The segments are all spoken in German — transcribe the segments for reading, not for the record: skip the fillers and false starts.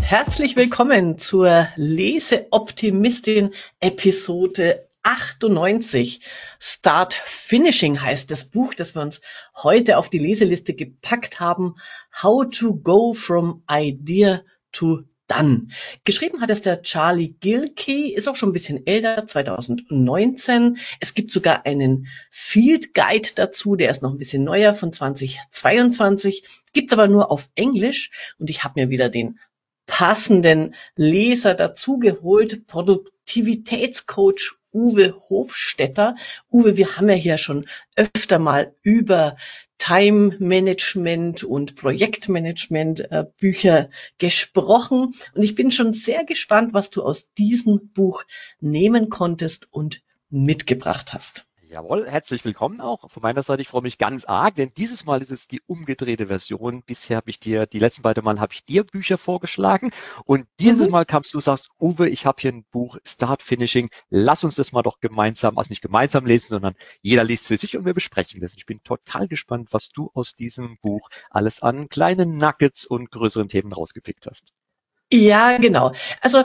Herzlich willkommen zur Leseoptimistin Episode 98. Start Finishing heißt das Buch, das wir uns heute auf die Leseliste gepackt haben. How to go from idea to done. Geschrieben hat es der Charlie Gilkey, ist auch schon ein bisschen älter, 2019. Es gibt sogar einen Field Guide dazu, der ist noch ein bisschen neuer, von 2022. Gibt's aber nur auf Englisch und ich habe mir wieder den passenden Leser dazugeholt, Produktivitätscoach Uwe Hofstetter. Uwe, wir haben ja hier schon öfter mal über Time Management und Projektmanagement Bücher gesprochen und ich bin schon sehr gespannt, was du aus diesem Buch nehmen konntest und mitgebracht hast. Jawohl, herzlich willkommen auch von meiner Seite. Ich freue mich ganz arg, denn dieses Mal ist es die umgedrehte Version. Bisher habe ich die letzten beiden Mal habe ich dir Bücher vorgeschlagen und dieses Mal kamst du, sagst, Uwe, ich habe hier ein Buch, Start Finishing. Lass uns das mal doch gemeinsam, also nicht gemeinsam lesen, sondern jeder liest für sich und wir besprechen das. Ich bin total gespannt, was du aus diesem Buch alles an kleinen Nuggets und größeren Themen rausgepickt hast. Ja, genau. Also,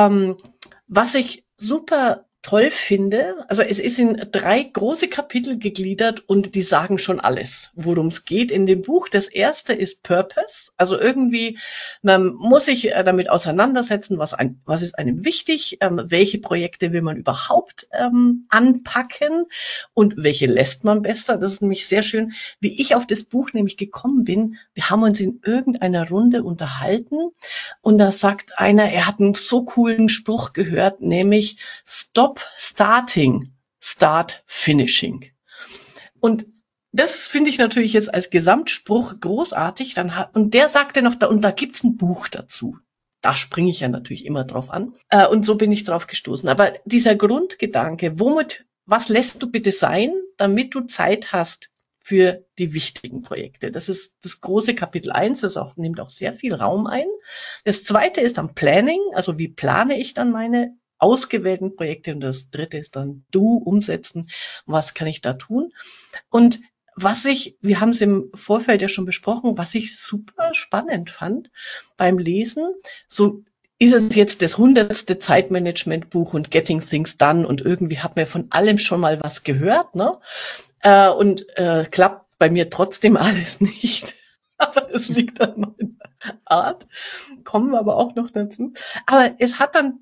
was ich super toll finde, also es ist in 3 große Kapitel gegliedert und die sagen schon alles, worum es geht in dem Buch. Das erste ist Purpose, also irgendwie, man muss sich damit auseinandersetzen, was ist einem wichtig, welche Projekte will man überhaupt anpacken und welche lässt man besser. Das ist nämlich sehr schön, wie ich auf das Buch nämlich gekommen bin. Wir haben uns in irgendeiner Runde unterhalten und da sagt einer, er hat einen so coolen Spruch gehört, nämlich Stop starting, start finishing. Und das finde ich natürlich jetzt als Gesamtspruch großartig. Und der sagte noch, und da gibt's ein Buch dazu. Da springe ich ja natürlich immer drauf an. Und so bin ich drauf gestoßen. Aber dieser Grundgedanke, was lässt du bitte sein, damit du Zeit hast für die wichtigen Projekte? Das ist das große Kapitel 1, nimmt auch sehr viel Raum ein. Das zweite ist dann Planning, also wie plane ich dann meine ausgewählten Projekte, und das dritte ist dann umsetzen. Was kann ich da tun? Und wir haben es im Vorfeld ja schon besprochen, was ich super spannend fand beim Lesen, so ist es jetzt das 100. Zeitmanagement-Buch und Getting Things Done und irgendwie hat man von allem schon mal was gehört, ne? Klappt bei mir trotzdem alles nicht. Aber das liegt an meiner Art. Kommen wir aber auch noch dazu. Aber es hat dann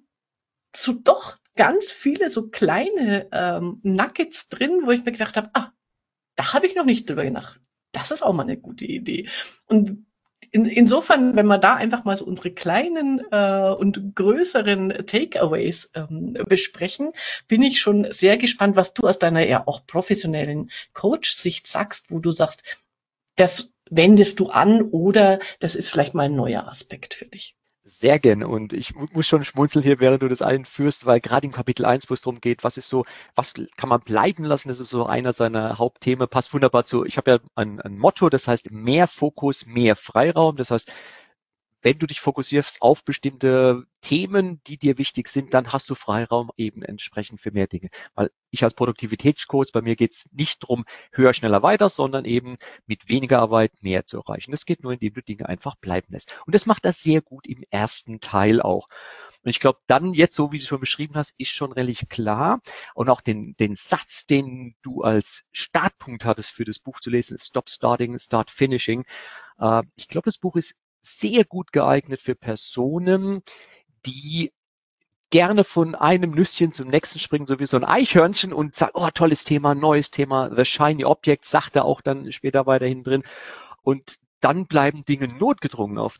doch ganz viele so kleine Nuggets drin, wo ich mir gedacht habe, da habe ich noch nicht drüber gedacht. Das ist auch mal eine gute Idee. Und insofern, wenn wir da einfach mal so unsere kleinen und größeren Takeaways besprechen, bin ich schon sehr gespannt, was du aus deiner ja auch professionellen Coach-Sicht sagst, wo du sagst, das wendest du an oder das ist vielleicht mal ein neuer Aspekt für dich. Sehr gerne und ich muss schon schmunzeln hier, während du das einführst, weil gerade im Kapitel 1, wo es darum geht, was kann man bleiben lassen, das ist so einer seiner Hauptthemen, passt wunderbar zu, ich habe ja ein Motto, das heißt mehr Fokus, mehr Freiraum, das heißt, wenn du dich fokussierst auf bestimmte Themen, die dir wichtig sind, dann hast du Freiraum eben entsprechend für mehr Dinge. Weil ich als Produktivitätscoach, bei mir geht es nicht darum, höher, schneller, weiter, sondern eben mit weniger Arbeit mehr zu erreichen. Das geht nur, indem du Dinge einfach bleiben lässt. Und das macht das sehr gut im ersten Teil auch. Und ich glaube, dann jetzt, so wie du schon beschrieben hast, ist schon relativ klar. Und auch den Satz, den du als Startpunkt hattest für das Buch zu lesen, Stop Starting, Start Finishing. Ich glaube, das Buch ist sehr gut geeignet für Personen, die gerne von einem Nüsschen zum nächsten springen, so wie so ein Eichhörnchen und sagen, oh, tolles Thema, neues Thema, the shiny object, sagt er auch dann später weiterhin drin. Und dann bleiben Dinge notgedrungen auf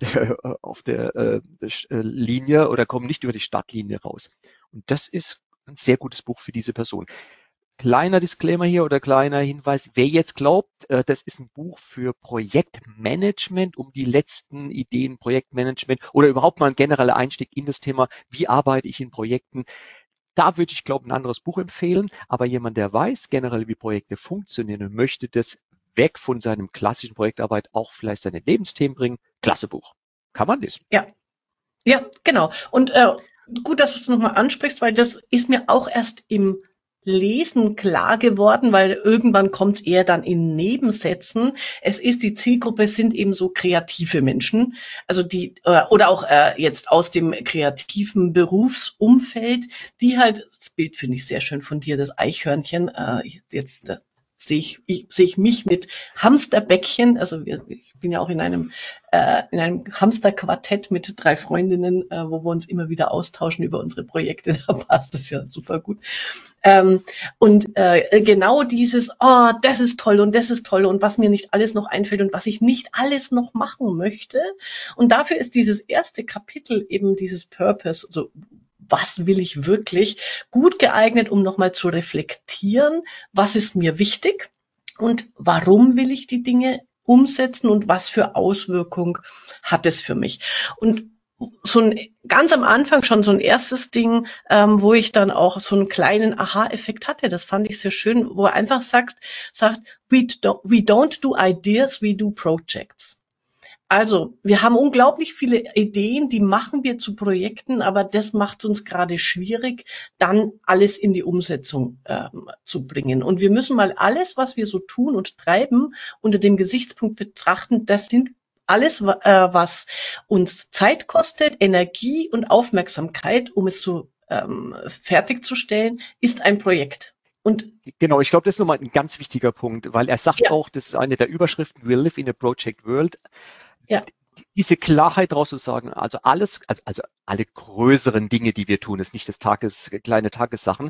der Linie oder kommen nicht über die Startlinie raus. Und das ist ein sehr gutes Buch für diese Person. Kleiner Disclaimer hier oder kleiner Hinweis, wer jetzt glaubt, das ist ein Buch für Projektmanagement, um die letzten Ideen Projektmanagement oder überhaupt mal ein genereller Einstieg in das Thema, wie arbeite ich in Projekten, da würde ich, glaube ich, ein anderes Buch empfehlen. Aber jemand, der weiß generell, wie Projekte funktionieren und möchte das weg von seinem klassischen Projektarbeit auch vielleicht seine Lebensthemen bringen, klasse Buch. Kann man lesen. Ja, genau. Und gut, dass du es nochmal ansprichst, weil das ist mir auch erst im Lesen klar geworden, weil irgendwann kommt es eher dann in Nebensätzen. Die Zielgruppe sind eben so kreative Menschen, also die oder auch jetzt aus dem kreativen Berufsumfeld, die halt, das Bild finde ich sehr schön von dir, das Eichhörnchen, jetzt sehe ich mich mit Hamsterbäckchen, also ich bin ja auch in einem Hamsterquartett mit 3 Freundinnen, wo wir uns immer wieder austauschen über unsere Projekte, da passt das ja super gut. Genau dieses, oh, das ist toll und was mir nicht alles noch einfällt und was ich nicht alles noch machen möchte. Und dafür ist dieses erste Kapitel eben dieses Purpose, so was will ich wirklich, gut geeignet, um nochmal zu reflektieren, was ist mir wichtig und warum will ich die Dinge umsetzen und was für Auswirkung hat es für mich. Und ganz am Anfang schon so ein erstes Ding, wo ich dann auch so einen kleinen Aha-Effekt hatte. Das fand ich sehr schön, wo er einfach sagt, we don't do ideas, we do projects. Also, wir haben unglaublich viele Ideen, die machen wir zu Projekten, aber das macht uns gerade schwierig, dann alles in die Umsetzung zu bringen. Und wir müssen mal alles, was wir so tun und treiben, unter dem Gesichtspunkt betrachten, das sind alles, was uns Zeit kostet, Energie und Aufmerksamkeit, um es so fertigzustellen, ist ein Projekt. Und genau, ich glaube, das ist nochmal ein ganz wichtiger Punkt, weil er sagt ja, auch, das ist eine der Überschriften, we live in a project world. ja, Diese Klarheit daraus zu sagen, also alles, also alle größeren Dinge, die wir tun, ist nicht das kleine Tagessachen.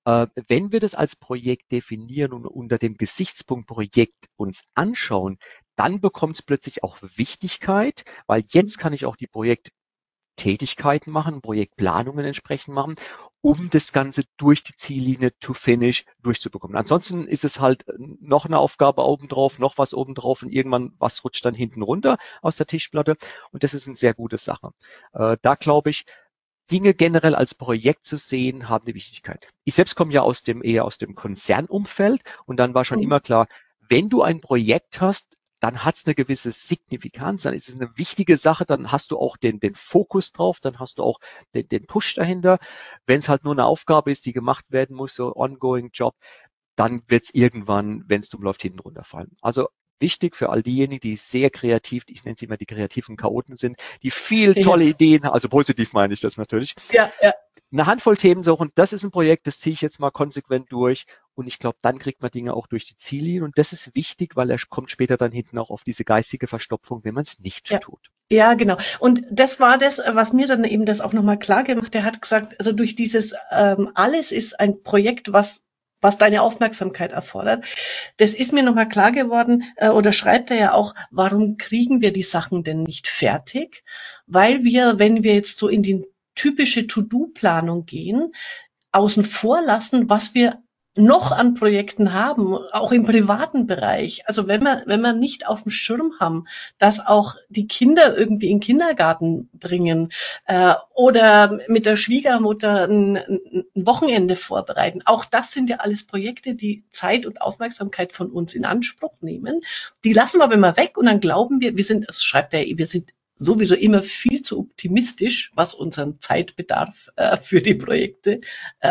Wenn wir das als Projekt definieren und unter dem Gesichtspunkt Projekt uns anschauen, dann bekommt es plötzlich auch Wichtigkeit, weil jetzt kann ich auch die Projekttätigkeiten machen, Projektplanungen entsprechend machen, um das Ganze durch die Ziellinie to finish durchzubekommen. Ansonsten ist es halt noch eine Aufgabe obendrauf, noch was obendrauf und irgendwann was rutscht dann hinten runter aus der Tischplatte und das ist eine sehr gute Sache. Da glaube ich, Dinge generell als Projekt zu sehen, haben eine Wichtigkeit. Ich selbst komme ja eher aus dem Konzernumfeld und dann war schon immer klar, wenn du ein Projekt hast, dann hat es eine gewisse Signifikanz, dann ist es eine wichtige Sache, dann hast du auch den Fokus drauf, dann hast du auch den Push dahinter. Wenn es halt nur eine Aufgabe ist, die gemacht werden muss, so ongoing Job, dann wird es irgendwann, wenn es dumm läuft, hinten runterfallen. Also wichtig für all diejenigen, die sehr kreativ, ich nenne sie immer die kreativen Chaoten sind, die viel tolle Ideen, also positiv meine ich das natürlich, ja, ja. eine Handvoll Themen suchen, das ist ein Projekt, das ziehe ich jetzt mal konsequent durch und ich glaube, dann kriegt man Dinge auch durch die Ziellinie und das ist wichtig, weil er kommt später dann hinten auch auf diese geistige Verstopfung, wenn man es nicht tut. Ja, genau. Und das war das, was mir dann eben das auch nochmal klar gemacht. Er hat gesagt, also durch dieses alles ist ein Projekt, was deine Aufmerksamkeit erfordert. Das ist mir nochmal klar geworden, oder schreibt er ja auch, warum kriegen wir die Sachen denn nicht fertig? Weil wir, wenn wir jetzt so in die typische To-Do-Planung gehen, außen vor lassen, was wir noch an Projekten haben, auch im privaten Bereich. Also wenn wir nicht auf dem Schirm haben, dass auch die Kinder irgendwie in den Kindergarten bringen oder mit der Schwiegermutter ein Wochenende vorbereiten. Auch das sind ja alles Projekte, die Zeit und Aufmerksamkeit von uns in Anspruch nehmen. Die lassen wir aber immer weg und dann glauben wir, das schreibt er, wir sind sowieso immer viel zu optimistisch, was unseren Zeitbedarf für die Projekte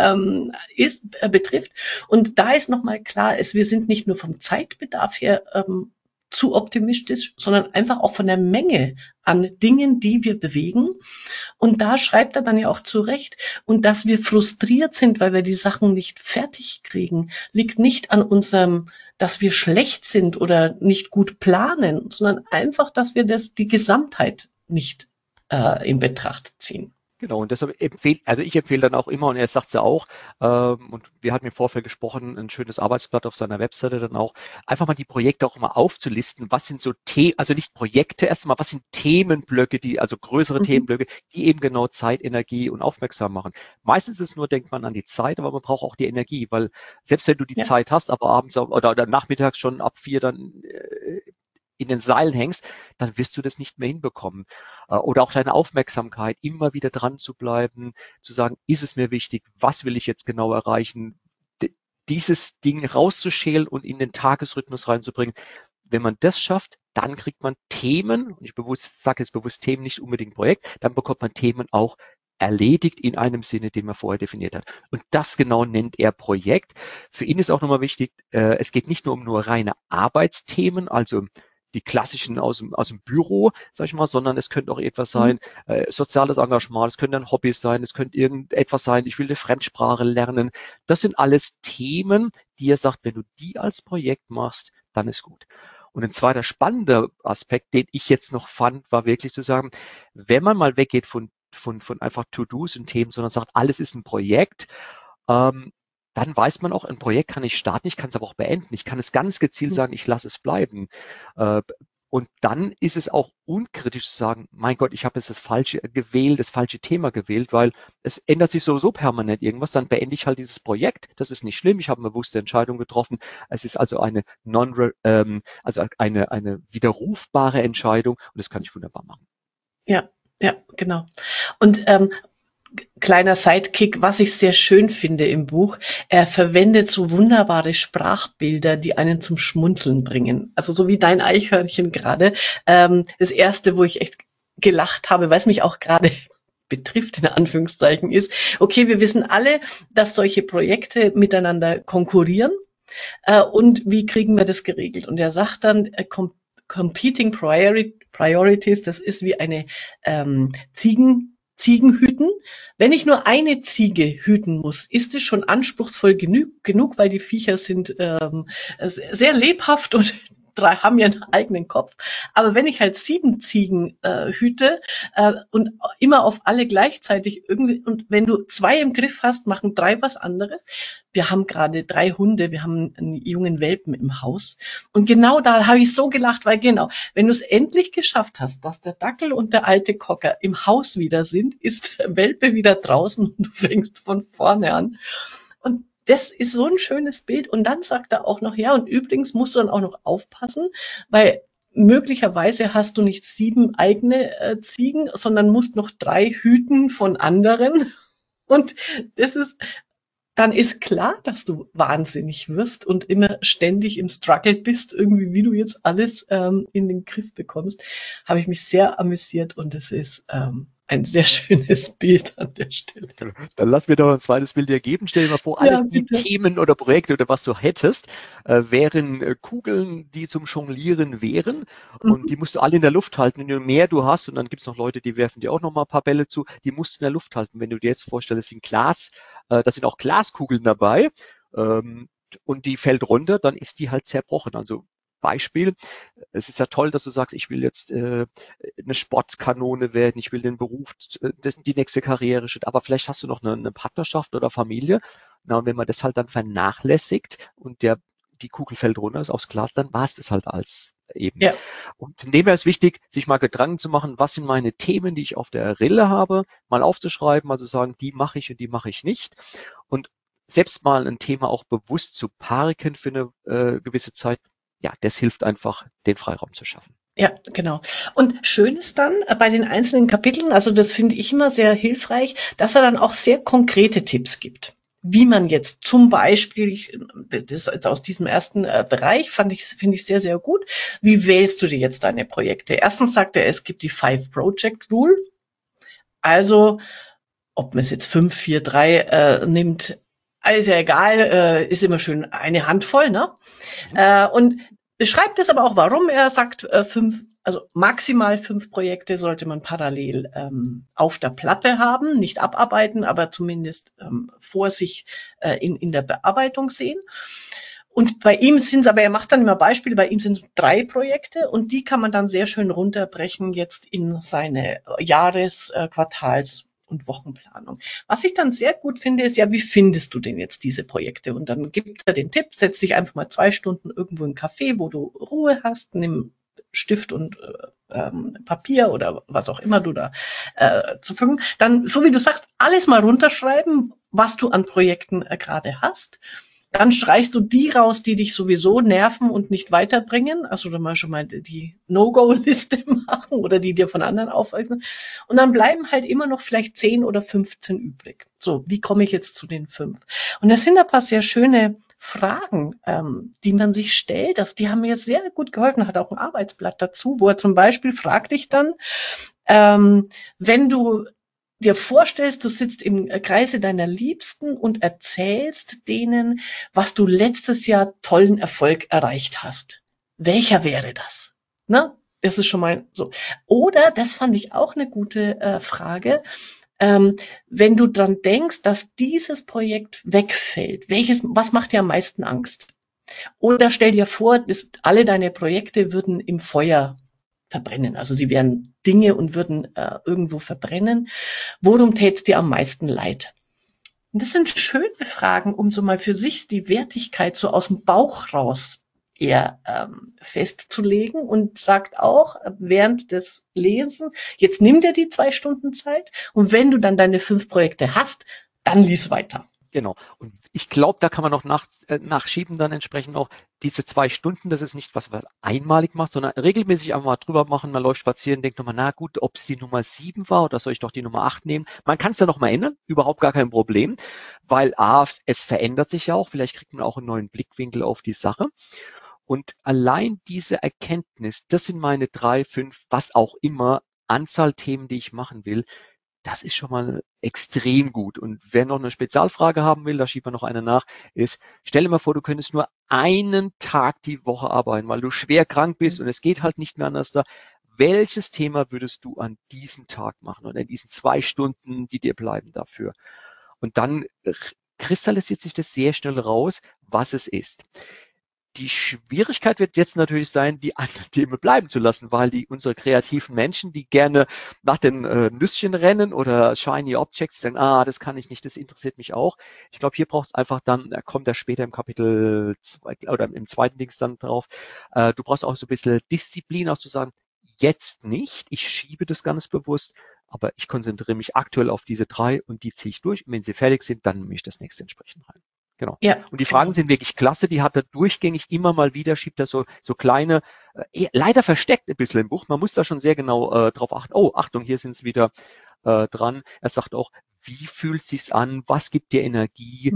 betrifft. Und da ist nochmal klar, wir sind nicht nur vom Zeitbedarf her zu optimistisch, sondern einfach auch von der Menge an Dingen, die wir bewegen. Und da schreibt er dann ja auch zurecht. Und dass wir frustriert sind, weil wir die Sachen nicht fertig kriegen, liegt nicht an unserem, dass wir schlecht sind oder nicht gut planen, sondern einfach, dass wir die Gesamtheit nicht in Betracht ziehen. Genau, und deshalb ich empfehle dann auch immer, und er sagt es ja auch, und wir hatten im Vorfeld gesprochen, ein schönes Arbeitsblatt auf seiner Webseite dann auch, einfach mal die Projekte auch immer aufzulisten, was sind so also nicht Projekte erstmal, was sind Themenblöcke, also größere Themenblöcke, die eben genau Zeit, Energie und aufmerksam machen. Meistens ist es nur, denkt man an die Zeit, aber man braucht auch die Energie, weil selbst wenn du die Zeit hast, aber abends oder nachmittags schon ab 4 dann in den Seilen hängst, dann wirst du das nicht mehr hinbekommen. Oder auch deine Aufmerksamkeit, immer wieder dran zu bleiben, zu sagen, ist es mir wichtig, was will ich jetzt genau erreichen, dieses Ding rauszuschälen und in den Tagesrhythmus reinzubringen. Wenn man das schafft, dann kriegt man Themen, und ich sage jetzt bewusst Themen, nicht unbedingt Projekt, dann bekommt man Themen auch erledigt in einem Sinne, den man vorher definiert hat. Und das genau nennt er Projekt. Für ihn ist auch nochmal wichtig, es geht nicht nur um nur reine Arbeitsthemen, also die klassischen aus dem Büro, sag ich mal, sondern es könnte auch etwas sein, soziales Engagement, es könnte ein Hobby sein, es könnte irgendetwas sein, ich will eine Fremdsprache lernen. Das sind alles Themen, die er sagt, wenn du die als Projekt machst, dann ist gut. Und ein zweiter spannender Aspekt, den ich jetzt noch fand, war wirklich zu sagen, wenn man mal weggeht von einfach To-Dos und Themen, sondern sagt, alles ist ein Projekt, dann weiß man auch, ein Projekt kann ich starten, ich kann es aber auch beenden. Ich kann es ganz gezielt sagen, ich lasse es bleiben. Und dann ist es auch unkritisch zu sagen, mein Gott, ich habe jetzt das falsche gewählt, das falsche Thema gewählt, weil es ändert sich sowieso permanent irgendwas, dann beende ich halt dieses Projekt. Das ist nicht schlimm, ich habe eine bewusste Entscheidung getroffen. Es ist also eine eine widerrufbare Entscheidung und das kann ich wunderbar machen. Ja, ja, genau. Und kleiner Sidekick, was ich sehr schön finde im Buch, er verwendet so wunderbare Sprachbilder, die einen zum Schmunzeln bringen. Also so wie dein Eichhörnchen gerade. Das erste, wo ich echt gelacht habe, weil es mich auch gerade betrifft, in Anführungszeichen, ist, okay, wir wissen alle, dass solche Projekte miteinander konkurrieren. Und wie kriegen wir das geregelt? Und er sagt dann, Competing Priorities, das ist wie eine Ziegen hüten. Wenn ich nur eine Ziege hüten muss, ist es schon anspruchsvoll genug, weil die Viecher sind sehr lebhaft und haben ihren eigenen Kopf. Aber wenn ich halt 7 Ziegen hüte und immer auf alle gleichzeitig irgendwie, und wenn du 2 im Griff hast, machen 3 was anderes. Wir haben gerade 3 Hunde, wir haben einen jungen Welpen im Haus. Und genau da habe ich so gelacht, weil genau, wenn du es endlich geschafft hast, dass der Dackel und der alte Cocker im Haus wieder sind, ist der Welpe wieder draußen und du fängst von vorne an. Und das ist so ein schönes Bild. Und dann sagt er auch noch, ja, und übrigens musst du dann auch noch aufpassen, weil möglicherweise hast du nicht 7 eigene Ziegen, sondern musst noch 3 hüten von anderen. Und das ist, dann ist klar, dass du wahnsinnig wirst und immer ständig im Struggle bist, irgendwie, wie du jetzt alles in den Griff bekommst. Habe ich mich sehr amüsiert und es ist ein sehr schönes Bild an der Stelle. Dann lass mir doch ein zweites Bild dir geben. Stell dir mal vor, Ja, alle die bitte. Themen oder Projekte oder was du hättest, wären Kugeln, die zum Jonglieren wären. Und die Mhm. musst du alle in der Luft halten. Und je mehr du hast, und dann gibt's noch Leute, die werfen dir auch noch mal ein paar Bälle zu, die musst du in der Luft halten. Wenn du dir jetzt vorstellst, das sind da sind auch Glaskugeln dabei, und die fällt runter, dann ist die halt zerbrochen. Also Beispiel, es ist ja toll, dass du sagst, ich will jetzt eine Sportkanone werden, ich will den Beruf, die nächste Karriere, aber vielleicht hast du noch eine Partnerschaft oder Familie. Na, und wenn man das halt dann vernachlässigt und die Kugel fällt runter, ist aufs Glas, dann war es das halt als eben. Ja, Und von dem her ist wichtig, sich mal Gedanken zu machen, was sind meine Themen, die ich auf der Rille habe, mal aufzuschreiben, also sagen, die mache ich und die mache ich nicht. Und selbst mal ein Thema auch bewusst zu parken für eine gewisse Zeit, ja, das hilft einfach, den Freiraum zu schaffen. ja, genau. Und schön ist dann bei den einzelnen Kapiteln, also das finde ich immer sehr hilfreich, dass er dann auch sehr konkrete Tipps gibt. Wie man jetzt zum Beispiel, das jetzt aus diesem ersten Bereich finde ich sehr, sehr gut. Wie wählst du dir jetzt deine Projekte? Erstens sagt er, es gibt die 5-Project-Rule. Also, ob man es jetzt 5, 4, 3 nimmt, alles ja egal, ist immer schön eine Handvoll, ne? Und beschreibt es aber auch, warum er sagt, 5, also maximal 5 Projekte sollte man parallel auf der Platte haben, nicht abarbeiten, aber zumindest vor sich in der Bearbeitung sehen. Und bei ihm sind es, aber er macht dann immer Beispiele, bei ihm sind es 3 Projekte und die kann man dann sehr schön runterbrechen jetzt in seine Jahres-, Quartals- und Wochenplanung. Was ich dann sehr gut finde, ist ja, wie findest du denn jetzt diese Projekte? Und dann gibt er den Tipp, setz dich einfach mal 2 Stunden irgendwo im Café, wo du Ruhe hast, nimm Stift und Papier oder was auch immer du da zur Verfügung. Dann, so wie du sagst, alles mal runterschreiben, was du an Projekten gerade hast. Dann streichst du die raus, die dich sowieso nerven und nicht weiterbringen. Also dann mal schon mal die No-Go-Liste machen oder die dir von anderen aufweisen. Und dann bleiben halt immer noch vielleicht 10 oder 15 übrig. So, wie komme ich jetzt zu den 5? Und das sind ein paar sehr schöne Fragen, die man sich stellt. Die haben mir sehr gut geholfen. Hat auch ein Arbeitsblatt dazu, wo er zum Beispiel fragt dich dann, wenn du dir vorstellst, du sitzt im Kreise deiner Liebsten und erzählst denen, was du letztes Jahr tollen Erfolg erreicht hast. Welcher wäre das? Ne? Das ist schon mal so. Oder, das fand ich auch eine gute Frage, wenn du dran denkst, dass dieses Projekt wegfällt, was macht dir am meisten Angst? Oder stell dir vor, alle deine Projekte würden im Feuer verbrennen. Also sie wären Dinge und würden irgendwo verbrennen. Worum tät's dir am meisten leid? Und das sind schöne Fragen, um so mal für sich die Wertigkeit so aus dem Bauch raus eher festzulegen, und sagt auch während des Lesen, jetzt nimm dir die 2 Stunden Zeit, und wenn du dann deine 5 Projekte hast, dann lies weiter. Genau. Und ich glaube, da kann man noch nachschieben dann entsprechend auch diese 2 Stunden. Das ist nicht, was man einmalig macht, sondern regelmäßig einfach mal drüber machen. Man läuft spazieren, denkt nochmal, na gut, ob es die Nummer 7 war oder soll ich doch die Nummer 8 nehmen? Man kann es ja nochmal ändern, überhaupt gar kein Problem, weil es verändert sich ja auch. Vielleicht kriegt man auch einen neuen Blickwinkel auf die Sache. Und allein diese Erkenntnis, das sind meine 3, 5, was auch immer, Anzahl Themen, die ich machen will, das ist schon mal extrem gut. Und wer noch eine Spezialfrage haben will, da schiebt man noch eine nach, ist, stell dir mal vor, du könntest nur einen Tag die Woche arbeiten, weil du schwer krank bist und es geht halt nicht mehr anders da. Welches Thema würdest du an diesem Tag machen oder in diesen 2 Stunden, die dir bleiben dafür? Und dann kristallisiert sich das sehr schnell raus, was es ist. Die Schwierigkeit wird jetzt natürlich sein, die anderen Themen bleiben zu lassen, weil unsere kreativen Menschen, die gerne nach den Nüsschen rennen oder Shiny Objects sagen, das kann ich nicht, das interessiert mich auch. Ich glaube, hier braucht es einfach dann, da kommt er später im Kapitel 2 oder im zweiten Dings dann drauf, du brauchst auch so ein bisschen Disziplin, auch zu sagen, jetzt nicht, ich schiebe das ganz bewusst, aber ich konzentriere mich aktuell auf diese 3 und die ziehe ich durch. Und wenn sie fertig sind, dann nehme ich das nächste entsprechend rein. Genau. Ja, und die Fragen sind wirklich klasse, die hat er durchgängig immer mal wieder, schiebt er so kleine, leider versteckt ein bisschen im Buch, man muss da schon sehr genau drauf achten. Oh, Achtung, hier sind es wieder dran. Er sagt auch, wie fühlt sich's an, was gibt dir Energie,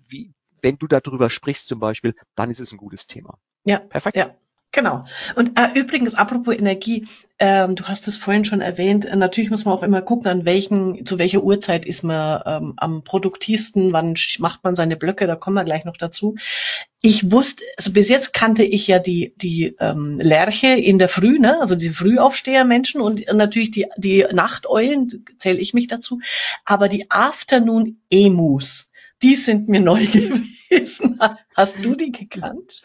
wenn du darüber sprichst zum Beispiel, dann ist es ein gutes Thema. Ja, perfekt. Ja. Genau. Und übrigens, apropos Energie, du hast es vorhin schon erwähnt, natürlich muss man auch immer gucken, zu welcher Uhrzeit ist man am produktivsten, wann macht man seine Blöcke, da kommen wir gleich noch dazu. Ich wusste, also bis jetzt kannte ich ja die Lerche in der Früh, ne? Also die Frühaufsteher-Menschen, und natürlich die Nachteulen, zähle ich mich dazu, aber die Afternoon-Emus, die sind mir neu gewesen. Hast du die gekannt?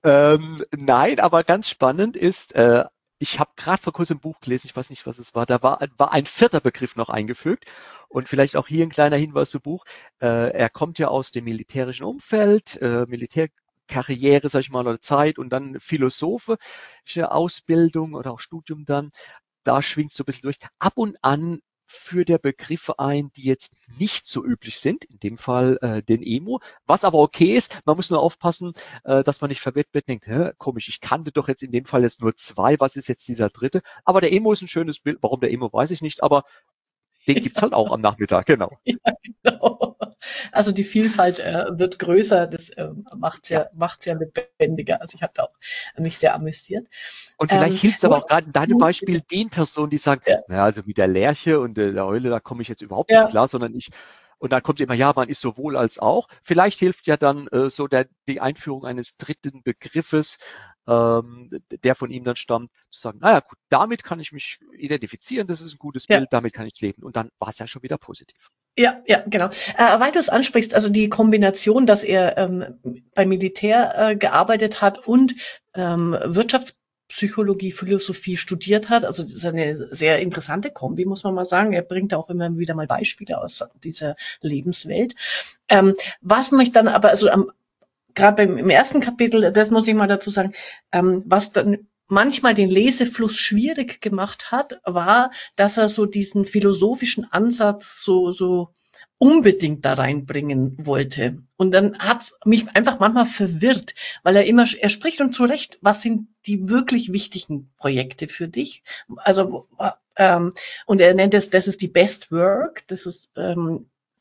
Nein, aber ganz spannend ist, ich habe gerade vor kurzem ein Buch gelesen, ich weiß nicht, was es war, da war ein 4. Begriff noch eingefügt, und vielleicht auch hier ein kleiner Hinweis zum Buch. Er kommt ja aus dem militärischen Umfeld, Militärkarriere, sag ich mal, oder Zeit, und dann philosophische Ausbildung oder auch Studium dann. Da schwingt so ein bisschen durch. Ab und an führt der Begriffe ein, die jetzt nicht so üblich sind, in dem Fall den Emo, was aber okay ist. Man muss nur aufpassen, dass man nicht verwirrt wird und denkt, komisch, ich kannte doch jetzt in dem Fall jetzt nur 2, was ist jetzt dieser 3.? Aber der Emo ist ein schönes Bild. Warum der Emo, weiß ich nicht, aber den gibt's halt auch am Nachmittag, genau. Ja, genau. Also die Vielfalt wird größer, das macht's ja lebendiger. Also ich habe da auch mich sehr amüsiert. Und vielleicht hilft es aber auch gerade in deinem Beispiel den Personen, die sagen, naja, also mit der Lerche und der Eule, da komme ich jetzt überhaupt nicht klar, sondern und dann kommt immer, ja, man ist sowohl als auch. Vielleicht hilft ja dann so die Einführung eines 3. Begriffes, der von ihm dann stammt, zu sagen, naja, gut, damit kann ich mich identifizieren, das ist ein gutes Bild, damit kann ich leben. Und dann war es ja schon wieder positiv. Ja, genau. Weil du es ansprichst, also die Kombination, dass er beim Militär gearbeitet hat und Wirtschaftspsychologie, Philosophie studiert hat. Also das ist eine sehr interessante Kombi, muss man mal sagen. Er bringt auch immer wieder mal Beispiele aus dieser Lebenswelt. Was mich dann aber, also gerade im ersten Kapitel, das muss ich mal dazu sagen, was dann manchmal den Lesefluss schwierig gemacht hat, war, dass er so diesen philosophischen Ansatz so unbedingt da reinbringen wollte. Und dann hat's mich einfach manchmal verwirrt, weil er spricht, und zu Recht, was sind die wirklich wichtigen Projekte für dich? Also und er nennt es, das ist die Best Work, das ist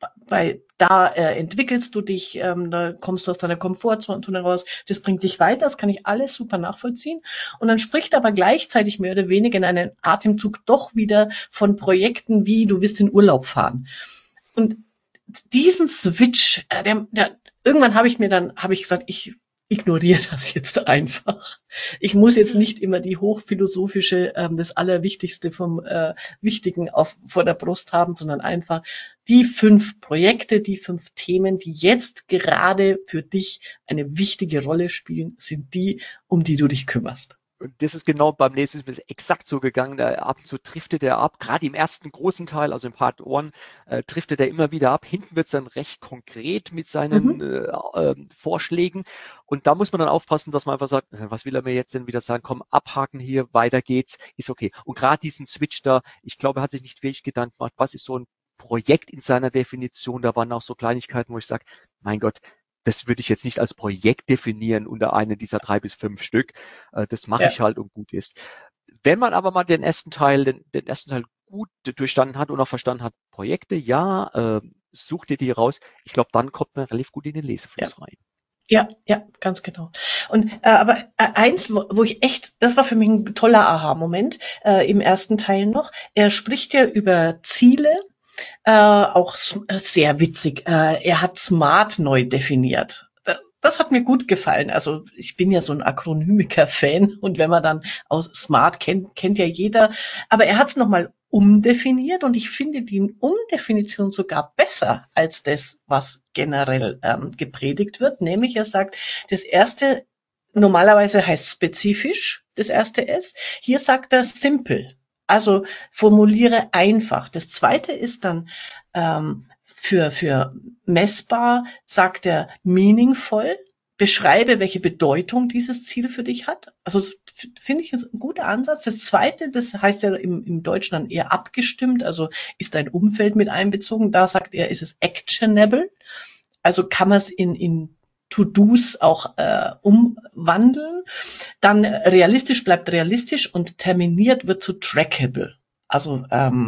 weil da entwickelst du dich, da kommst du aus deiner Komfortzone raus, das bringt dich weiter, das kann ich alles super nachvollziehen. Und dann spricht aber gleichzeitig mehr oder weniger in einem Atemzug doch wieder von Projekten wie, du willst in Urlaub fahren. Und diesen Switch, irgendwann habe ich gesagt, ich ignoriere das jetzt einfach. Ich muss jetzt nicht immer die hochphilosophische, das Allerwichtigste vom Wichtigen vor der Brust haben, sondern einfach die 5 Projekte, die 5 Themen, die jetzt gerade für dich eine wichtige Rolle spielen, sind die, um die du dich kümmerst. Und das ist genau beim nächsten Mal exakt so gegangen. Ab und zu driftet er ab. Gerade im ersten großen Teil, also im Part 1, driftet er immer wieder ab. Hinten wird es dann recht konkret mit seinen Vorschlägen. Und da muss man dann aufpassen, dass man einfach sagt, was will er mir jetzt denn wieder sagen? Komm, abhaken hier, weiter geht's, ist okay. Und gerade diesen Switch da, ich glaube, er hat sich nicht wirklich Gedanken gemacht, was ist so ein Projekt in seiner Definition. Da waren auch so Kleinigkeiten, wo ich sage, mein Gott, das würde ich jetzt nicht als Projekt definieren unter einen dieser 3 bis 5 Stück. Das mache ich halt und gut ist. Wenn man aber mal den ersten Teil gut durchstanden hat und auch verstanden hat, Projekte, such dir die raus. Ich glaube, dann kommt man relativ gut in den Lesefluss rein. Ja, ganz genau. Und aber eins, wo ich echt, das war für mich ein toller Aha-Moment im ersten Teil noch. Er spricht ja über Ziele, auch sehr witzig. Er hat SMART neu definiert. Das hat mir gut gefallen. Also ich bin ja so ein Akronymiker-Fan und wenn man dann aus SMART kennt ja jeder. Aber er hat es nochmal umdefiniert und ich finde die Umdefinition sogar besser als das, was generell gepredigt wird. Nämlich er sagt, das erste normalerweise heißt spezifisch, das erste S. Hier sagt er simple. Also formuliere einfach. Das zweite ist dann für messbar, sagt er meaningful. Beschreibe, welche Bedeutung dieses Ziel für dich hat. Also finde ich ein guter Ansatz. Das zweite, das heißt ja im Deutschen dann eher abgestimmt, also ist dein Umfeld mit einbezogen. Da sagt er, ist es actionable. Also kann man es in To-Dos auch umwandeln. Dann realistisch bleibt realistisch und terminiert wird zu trackable. Also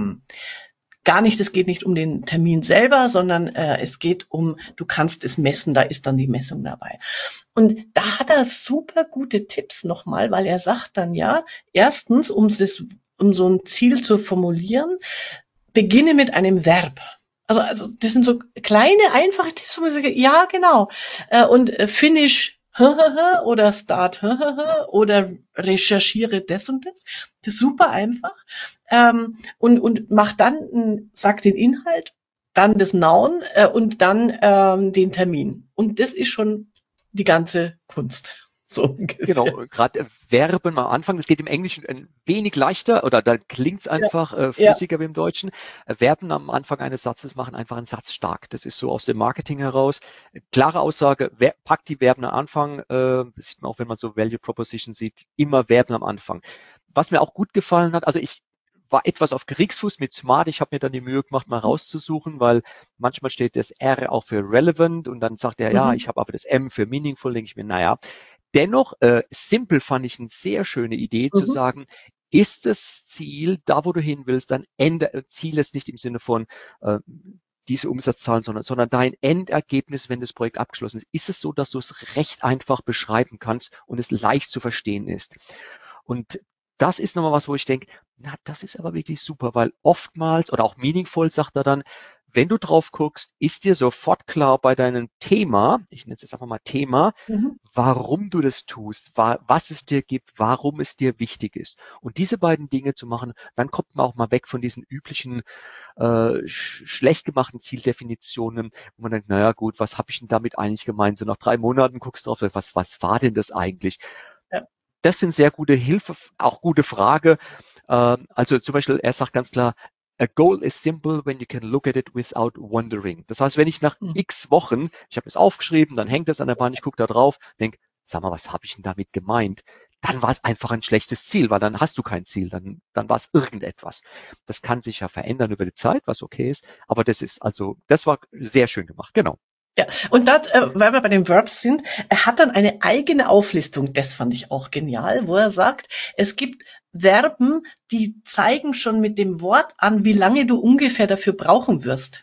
gar nicht, es geht nicht um den Termin selber, sondern es geht um, du kannst es messen, da ist dann die Messung dabei. Und da hat er super gute Tipps nochmal, weil er sagt dann erstens, um so ein Ziel zu formulieren, beginne mit einem Verb. Also das sind so kleine, einfache Tipps, wo man sagt, ja, genau. Und finish oder start oder recherchiere das und das. Das ist super einfach. Und mach dann, sag den Inhalt, dann das Noun und dann den Termin. Und das ist schon die ganze Kunst. So ungefähr. Genau, gerade Verben am Anfang, das geht im Englischen ein wenig leichter oder da klingt es einfach flüssiger wie im Deutschen. Verben am Anfang eines Satzes machen einfach einen Satz stark. Das ist so aus dem Marketing heraus. Klare Aussage, packt die Verben am Anfang, das sieht man auch, wenn man so Value Proposition sieht, immer Verben am Anfang. Was mir auch gut gefallen hat, also ich war etwas auf Kriegsfuß mit Smart. Ich habe mir dann die Mühe gemacht, mal rauszusuchen, weil manchmal steht das R auch für relevant und dann sagt er, ich habe aber das M für meaningful, denke ich mir, naja. Dennoch, simple fand ich eine sehr schöne Idee zu sagen, ist das Ziel, da wo du hin willst, dann Ziel es nicht im Sinne von diese Umsatzzahlen, sondern dein Endergebnis, wenn das Projekt abgeschlossen ist. Ist es so, dass du es recht einfach beschreiben kannst und es leicht zu verstehen ist? Und das ist nochmal was, wo ich denke, na, das ist aber wirklich super, weil oftmals oder auch meaningful sagt er dann, wenn du drauf guckst, ist dir sofort klar bei deinem Thema, ich nenne es jetzt einfach mal Thema, warum du das tust, was es dir gibt, warum es dir wichtig ist. Und diese beiden Dinge zu machen, dann kommt man auch mal weg von diesen üblichen schlecht gemachten Zieldefinitionen, wo man denkt, naja gut, was habe ich denn damit eigentlich gemeint? So nach 3 Monaten guckst du drauf, was war denn das eigentlich? Ja. Das sind sehr gute Hilfe, auch gute Frage. Also zum Beispiel, er sagt ganz klar, a goal is simple when you can look at it without wondering. Das heißt, wenn ich nach x Wochen, ich habe es aufgeschrieben, dann hängt es an der Wand, ich gucke da drauf, denke, sag mal, was habe ich denn damit gemeint? Dann war es einfach ein schlechtes Ziel, weil dann hast du kein Ziel, dann war es irgendetwas. Das kann sich ja verändern über die Zeit, was okay ist, aber das war sehr schön gemacht, genau. Ja, und das, weil wir bei den Verbs sind, er hat dann eine eigene Auflistung, das fand ich auch genial, wo er sagt, es gibt Verben, die zeigen schon mit dem Wort an, wie lange du ungefähr dafür brauchen wirst.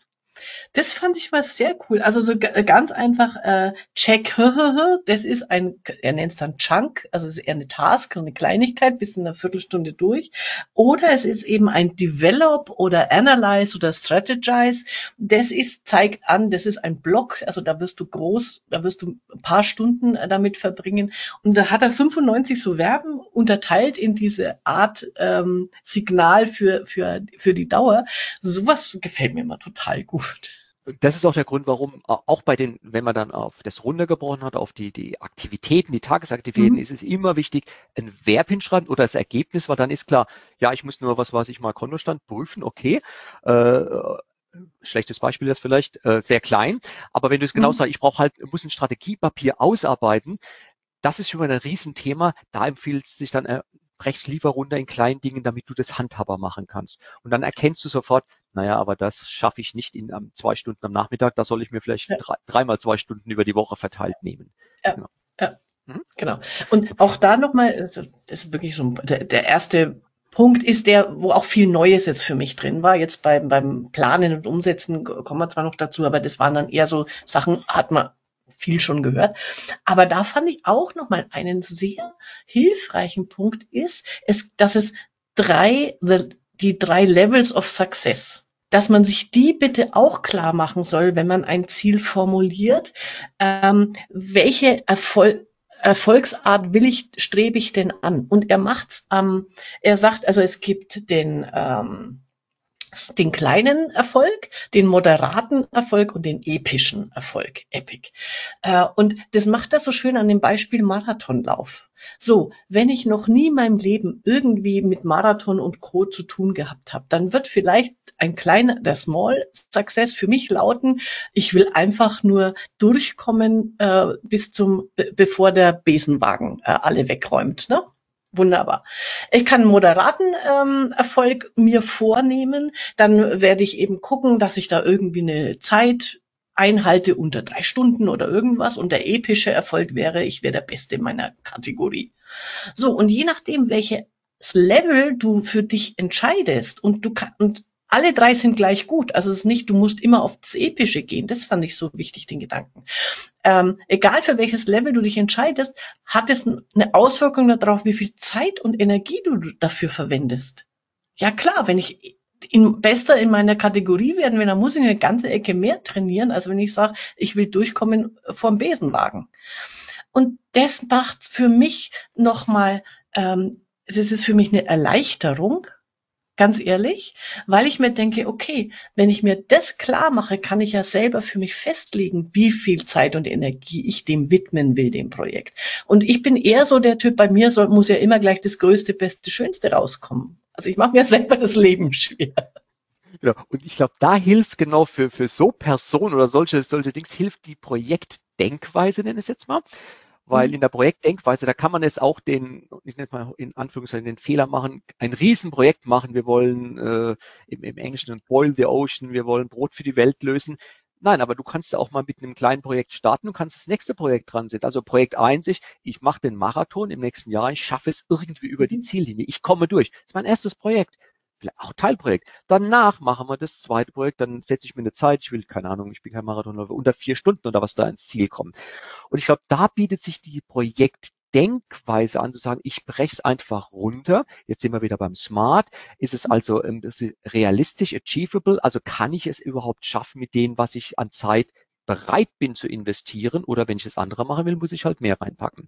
Das fand ich mal sehr cool. Also so ganz einfach Check, das ist er nennt es dann Chunk, also es ist eher eine Task und eine Kleinigkeit, bis in einer Viertelstunde durch. Oder es ist eben ein Develop oder Analyze oder Strategize. Zeigt an, das ist ein Block, also da wirst du ein paar Stunden damit verbringen. Und da hat er 95 so Verben unterteilt in diese Art Signal für die Dauer. Sowas gefällt mir immer total gut. Das ist auch der Grund, warum auch bei den, wenn man dann auf das runtergebrochen hat, auf die Aktivitäten, die Tagesaktivitäten, Mhm. ist es immer wichtig, ein Verb hinschreiben oder das Ergebnis, weil dann ist klar, ja, ich muss nur, was weiß ich mal, Kontostand prüfen, okay. Äh, Schlechtes Beispiel ist vielleicht sehr klein, aber wenn du es genau Mhm. sagst, muss ein Strategiepapier ausarbeiten, das ist schon mal ein Riesenthema. Da empfiehlt es sich dann, brech's lieber runter in kleinen Dingen, damit du das handhabbar machen kannst. Und dann erkennst du sofort, naja, aber das schaffe ich nicht in 2 Stunden am Nachmittag, da soll ich mir vielleicht Ja, dreimal 2 Stunden über die Woche verteilt nehmen. ja, Genau. ja, Mhm. genau. Und auch da nochmal, also das ist wirklich so der erste Punkt ist der, wo auch viel Neues jetzt für mich drin war. Jetzt beim Planen und Umsetzen kommen wir zwar noch dazu, aber das waren dann eher so Sachen, hat man viel schon gehört. Aber da fand ich auch nochmal einen sehr hilfreichen Punkt dass es die 3 Levels of Success, dass man sich die bitte auch klar machen soll, wenn man ein Ziel formuliert. Welche Erfolgsart strebe ich denn an? Und er sagt, also es gibt den kleinen Erfolg, den moderaten Erfolg und den epischen Erfolg, Epic. Und das macht das so schön an dem Beispiel Marathonlauf. So, wenn ich noch nie in meinem Leben irgendwie mit Marathon und Co. zu tun gehabt habe, dann wird vielleicht der Small Success für mich lauten, ich will einfach nur durchkommen bevor der Besenwagen alle wegräumt. Ne? Wunderbar. Ich kann einen moderaten Erfolg mir vornehmen. Dann werde ich eben gucken, dass ich da irgendwie eine Zeit einhalte unter 3 Stunden oder irgendwas. Und der epische Erfolg wäre, ich wäre der Beste in meiner Kategorie. So, und je nachdem, welches Level du für dich entscheidest und alle 3 sind gleich gut. Also es ist nicht, du musst immer auf das Epische gehen. Das fand ich so wichtig, den Gedanken. Egal für welches Level du dich entscheidest, hat es eine Auswirkung darauf, wie viel Zeit und Energie du dafür verwendest. Ja klar, wenn ich Bester in meiner Kategorie werden will, dann muss ich eine ganze Ecke mehr trainieren, als wenn ich sage, ich will durchkommen vorm Besenwagen. Und das macht für mich nochmal, es ist für mich eine Erleichterung, ganz ehrlich, weil ich mir denke, okay, wenn ich mir das klar mache, kann ich ja selber für mich festlegen, wie viel Zeit und Energie ich dem widmen will, dem Projekt. Und ich bin eher so der Typ, muss ja immer gleich das Größte, Beste, Schönste rauskommen. Also ich mache mir selber das Leben schwer. Genau. Und ich glaube, da hilft genau für so Personen oder solche Dings, hilft die Projektdenkweise, nenne ich es jetzt mal. Weil in der Projektdenkweise, da kann man es auch ich nenne mal in Anführungszeichen den Fehler machen, ein Riesenprojekt machen. Wir wollen im Englischen Boil the Ocean, wir wollen Brot für die Welt lösen. Nein, aber du kannst ja auch mal mit einem kleinen Projekt starten und kannst das nächste Projekt dran setzen. Also Projekt 1, ich mache den Marathon im nächsten Jahr, ich schaffe es irgendwie über die Ziellinie, ich komme durch. Das ist mein erstes Projekt. Vielleicht auch Teilprojekt. Danach machen wir das zweite Projekt, dann setze ich mir eine Zeit, ich will, keine Ahnung, ich bin kein Marathonläufer, unter 4 Stunden oder was da ins Ziel kommt. Und ich glaube, da bietet sich die Projektdenkweise an, zu sagen, ich breche es einfach runter. Jetzt sind wir wieder beim Smart. Ist es also realistisch, achievable? Also kann ich es überhaupt schaffen mit dem, was ich an Zeit bereit bin zu investieren? Oder wenn ich das andere machen will, muss ich halt mehr reinpacken.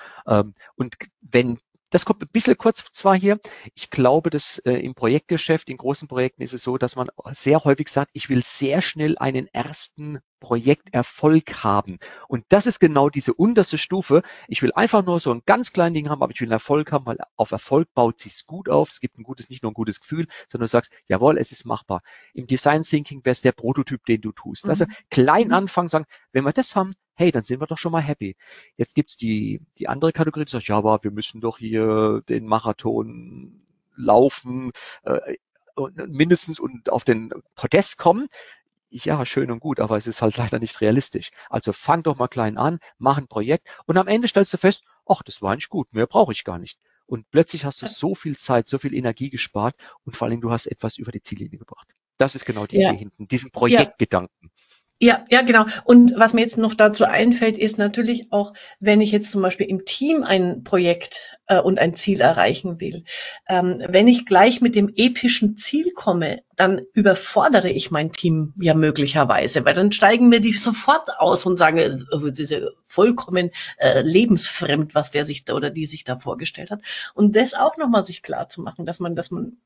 Und wenn das kommt ein bisschen kurz zwar hier. Ich glaube, dass im Projektgeschäft, in großen Projekten ist es so, dass man sehr häufig sagt, ich will sehr schnell einen ersten Projekterfolg haben. Und das ist genau diese unterste Stufe. Ich will einfach nur so ein ganz kleines Ding haben, aber ich will einen Erfolg haben, weil auf Erfolg baut sich's gut auf. Es gibt nicht nur ein gutes Gefühl, sondern du sagst, jawohl, es ist machbar. Im Design Thinking wäre es der Prototyp, den du tust. Also klein anfangen, sagen, wenn wir das haben, hey, dann sind wir doch schon mal happy. Jetzt gibt's die andere Kategorie, die sagt, ja, aber wir müssen doch hier den Marathon laufen, und mindestens und auf den Podest kommen. Ja, schön und gut, aber es ist halt leider nicht realistisch. Also fang doch mal klein an, mach ein Projekt und am Ende stellst du fest, ach, das war eigentlich gut, mehr brauche ich gar nicht. Und plötzlich hast du so viel Zeit, so viel Energie gespart und vor allem du hast etwas über die Ziellinie gebracht. Das ist genau die Ja, Idee hinten, diesen ja. Projektgedanken. Ja, ja, genau. Und was mir jetzt noch dazu einfällt, ist natürlich auch, wenn ich jetzt zum Beispiel im Team ein Projekt und ein Ziel erreichen will, wenn ich gleich mit dem epischen Ziel komme, dann überfordere ich mein Team ja möglicherweise, weil dann steigen mir die sofort aus und sagen, das ist ja vollkommen lebensfremd, was der sich da oder die sich da vorgestellt hat. Und das auch nochmal sich klar zu machen, dass man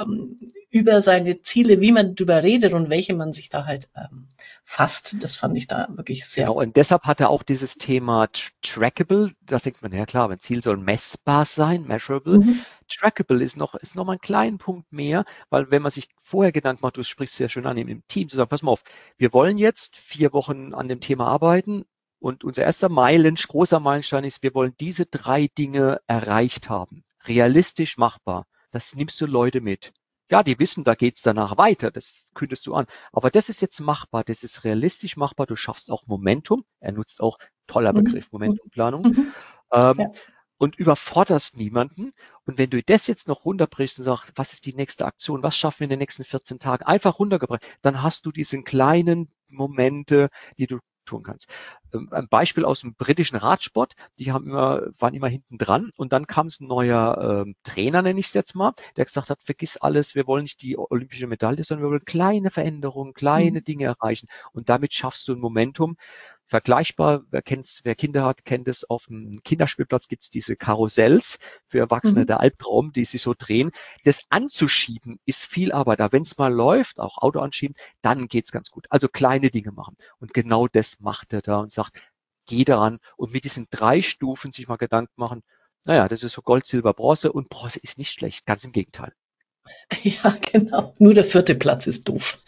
über seine Ziele, wie man drüber redet und welche man sich da halt fasst. Das fand ich da wirklich Genau, sehr. und deshalb hat er auch dieses Thema Trackable. Da denkt man, ja klar, ein Ziel soll messbar sein, measurable. Mhm. Trackable ist noch mal einen kleinen Punkt mehr, weil wenn man sich vorher Gedanken macht, du sprichst es ja schon an, im Team zu sagen, pass mal auf, wir wollen jetzt 4 Wochen an dem Thema arbeiten und unser erster großer Meilenstein ist, wir wollen diese 3 Dinge erreicht haben. Realistisch machbar. Das nimmst du Leute mit. Ja, die wissen, da geht's danach weiter. Das kündigst du an. Aber das ist jetzt machbar, das ist realistisch machbar. Du schaffst auch Momentum. Er nutzt auch, toller Mhm. Begriff, Momentumplanung. Mhm. Ähm, Ja. und überforderst niemanden. Und wenn du das jetzt noch runterbrichst und sagst, was ist die nächste Aktion, was schaffen wir in den nächsten 14 Tagen, einfach runtergebracht, dann hast du diese kleinen Momente, die du tun kannst. Ein Beispiel aus dem britischen Radsport, waren immer hinten dran und dann kam es ein neuer Trainer, nenne ich es jetzt mal, der gesagt hat, vergiss alles, wir wollen nicht die olympische Medaille, sondern wir wollen kleine Veränderungen, kleine Mhm. Dinge erreichen und damit schaffst du ein Momentum. Vergleichbar, wer Kinder hat, kennt es, auf dem Kinderspielplatz gibt es diese Karussells für Erwachsene, Mhm. der Albtraum, die sich so drehen. Das anzuschieben ist viel Arbeit. Aber wenn es mal läuft, auch Auto anschieben, dann geht's ganz gut. Also kleine Dinge machen. Und genau das macht er da und sagt, geh daran und mit diesen 3 Stufen sich mal Gedanken machen, naja, das ist so Gold, Silber, Bronze und Bronze ist nicht schlecht, ganz im Gegenteil. Ja, genau. Nur der 4. Platz ist doof.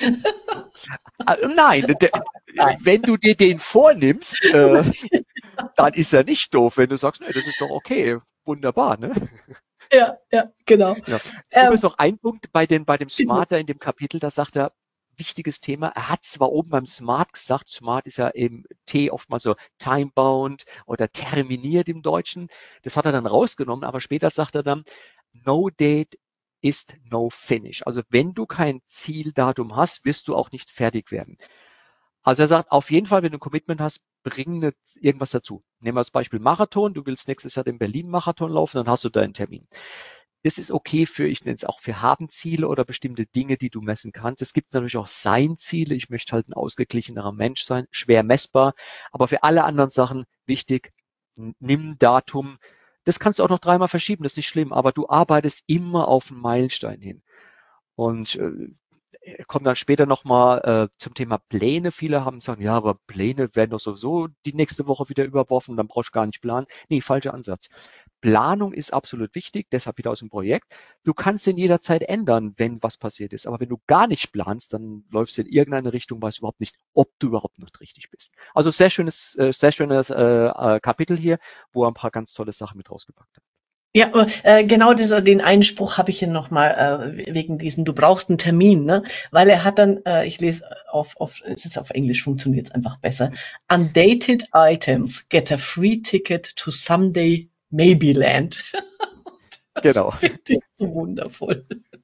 Nein, Nein. wenn du dir den vornimmst, dann ist er nicht doof, wenn du sagst, nee, das ist doch okay, wunderbar, ne? Ja, ja, genau. Genau. Übrigens Ähm, noch ein Punkt bei dem Smarter in dem Kapitel, da sagt er, wichtiges Thema, er hat zwar oben beim Smart gesagt, Smart ist ja im T oftmals so time-bound oder terminiert im Deutschen, das hat er dann rausgenommen, aber später sagt er dann, no date ist no finish. Also wenn du kein Zieldatum hast, wirst du auch nicht fertig werden. Also er sagt, auf jeden Fall, wenn du ein Commitment hast, bring irgendwas dazu. Nehmen wir das Beispiel Marathon. Du willst nächstes Jahr den Berlin-Marathon laufen, dann hast du deinen Termin. Das ist okay ich nenne es auch für Habenziele oder bestimmte Dinge, die du messen kannst. Es gibt natürlich auch Sein-Ziele. Ich möchte halt ein ausgeglichenerer Mensch sein, schwer messbar. Aber für alle anderen Sachen wichtig, nimm ein Datum. Das kannst du auch noch 3-mal verschieben, das ist nicht schlimm, aber du arbeitest immer auf einen Meilenstein hin. Und kommen dann später nochmal zum Thema Pläne. Viele haben gesagt, ja, aber Pläne werden doch sowieso die nächste Woche wieder überworfen, dann brauchst du gar nicht planen. Nee, falscher Ansatz. Planung ist absolut wichtig, deshalb wieder aus dem Projekt. Du kannst den jederzeit ändern, wenn was passiert ist. Aber wenn du gar nicht planst, dann läufst du in irgendeine Richtung, weißt überhaupt nicht, ob du überhaupt noch richtig bist. Also sehr schönes Kapitel hier, wo er ein paar ganz tolle Sachen mit rausgepackt hat. ja, genau den Einspruch habe ich hier nochmal wegen diesem, du brauchst einen Termin, ne? Weil er hat dann, ich lese es ist auf Englisch, funktioniert es einfach besser. Undated items get a free ticket to someday maybe land. Das Genau. finde ich so wundervoll.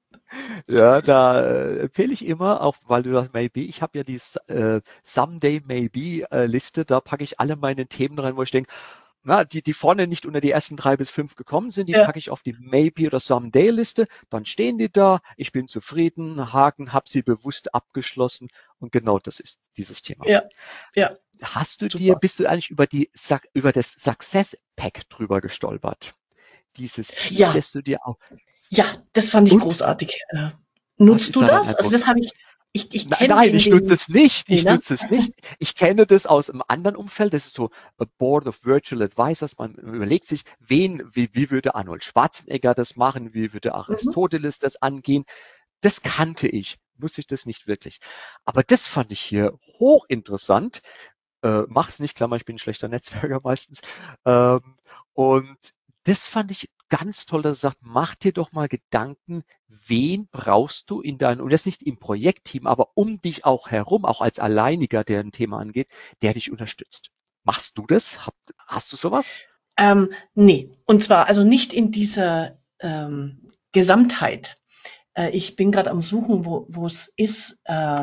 Ja, da empfehle ich immer, auch weil du sagst, maybe, ich habe ja die Someday Maybe Liste, da packe ich alle meine Themen rein, wo ich denke, na, die vorne nicht unter die ersten 3 bis 5 gekommen sind, die Ja, packe ich auf die Maybe oder Someday Liste, dann stehen die da, ich bin zufrieden, Haken, habe sie bewusst abgeschlossen und genau das ist dieses Thema. ja, ja, super. Bist du eigentlich über das Success Pack drüber gestolpert? Dieses Team, Ja, das du dir auch, ja, das fand ich und großartig. was Nutzt ist du da dein das? Also Eindruck? das habe ich kenne Nein, ich nutze den, es nicht. nee, Ich ne? nutze es nicht. Ich kenne das aus einem anderen Umfeld. Das ist so a Board of Virtual Advisors. Man überlegt sich, wie würde Arnold Schwarzenegger das machen? Wie würde Mhm. Aristoteles das angehen? Das kannte ich. Wusste ich das nicht wirklich. Aber das fand ich hier hochinteressant. Mach's nicht, Klammer, ich bin ein schlechter Netzwerker meistens. Ähm, und das fand ich ganz toll, dass er sagt, mach dir doch mal Gedanken, wen brauchst du und das nicht im Projektteam, aber um dich auch herum, auch als Alleiniger, der ein Thema angeht, der dich unterstützt. Machst du das? Hast du sowas? Nee, und zwar also nicht in dieser Gesamtheit. Ich bin gerade am Suchen, wo es ist,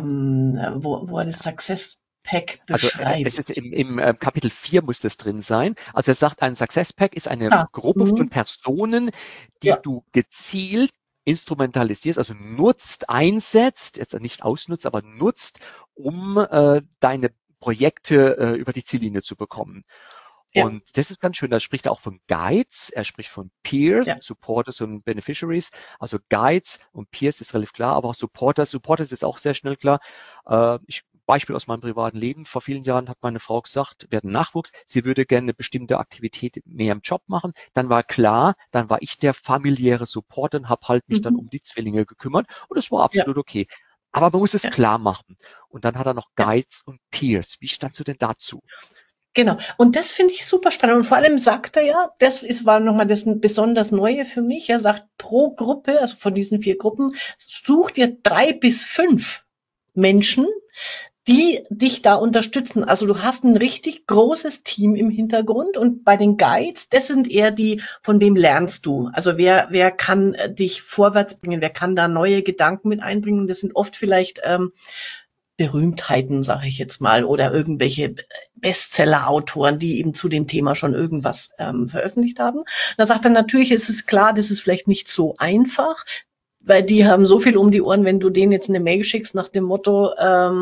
wo er das Success Pack Also beschreibt. es ist im Kapitel 4 muss das drin sein. Also er sagt, ein Success Pack ist eine Ah, Gruppe von Personen, die ja, du gezielt instrumentalisierst, also nutzt, einsetzt, jetzt nicht ausnutzt, aber nutzt, um deine Projekte über die Ziellinie zu bekommen. ja, Und das ist ganz schön, da spricht er auch von Guides, er spricht von Peers, ja. Supporters und Beneficiaries. Also Guides und Peers ist relativ klar, aber auch Supporters. Supporters ist auch sehr schnell klar. Beispiel aus meinem privaten Leben. Vor vielen Jahren hat meine Frau gesagt, wir hatten Nachwuchs, sie würde gerne eine bestimmte Aktivität mehr im Job machen. Dann war klar, dann war ich der familiäre Supporter und habe halt mich dann um Mhm. die Zwillinge gekümmert. Und das war Ja, absolut okay. Aber man muss es ja, klar machen. Und dann hat er noch ja. Guides und Peers. Wie standst du denn dazu? Genau. Und das finde ich super spannend. Und vor allem sagt er ja, war nochmal das besonders Neue für mich. Er sagt, pro Gruppe, also von diesen 4 Gruppen, such dir 3 bis 5 Menschen, die dich da unterstützen. Also du hast ein richtig großes Team im Hintergrund und bei den Guides, das sind eher die, von wem lernst du? Also wer kann dich vorwärts bringen? Wer kann da neue Gedanken mit einbringen? Das sind oft vielleicht Berühmtheiten, sage ich jetzt mal, oder irgendwelche Bestseller-Autoren, die eben zu dem Thema schon irgendwas veröffentlicht haben. Da sagt er, natürlich ist es klar, das ist vielleicht nicht so einfach, weil die haben so viel um die Ohren, wenn du denen jetzt eine Mail schickst nach dem Motto,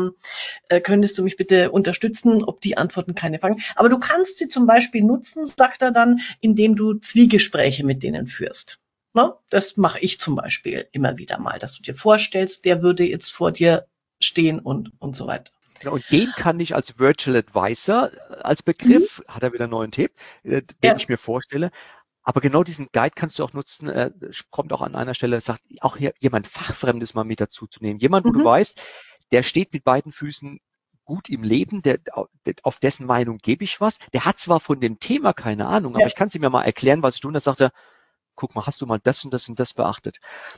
könntest du mich bitte unterstützen, ob die Antworten keine fangen. Aber du kannst sie zum Beispiel nutzen, sagt er dann, indem du Zwiegespräche mit denen führst. Ne? Das mache ich zum Beispiel immer wieder mal, dass du dir vorstellst, der würde jetzt vor dir stehen und so weiter. Genau, und den kann ich als Virtual Advisor als Mhm. Begriff, hat er wieder einen neuen Tipp, den Ja. ich mir vorstelle. Aber genau diesen Guide kannst du auch nutzen, kommt auch an einer Stelle, sagt auch hier jemand Fachfremdes mal mit dazu zu nehmen. Jemand, wo du Mhm. weißt, der steht mit beiden Füßen gut im Leben, auf dessen Meinung gebe ich was. Der hat zwar von dem Thema keine Ahnung, aber Ja. ich kann es ihm ja mal erklären, was ich tue. Und dann sagt er, guck mal, hast du mal das und das beachtet?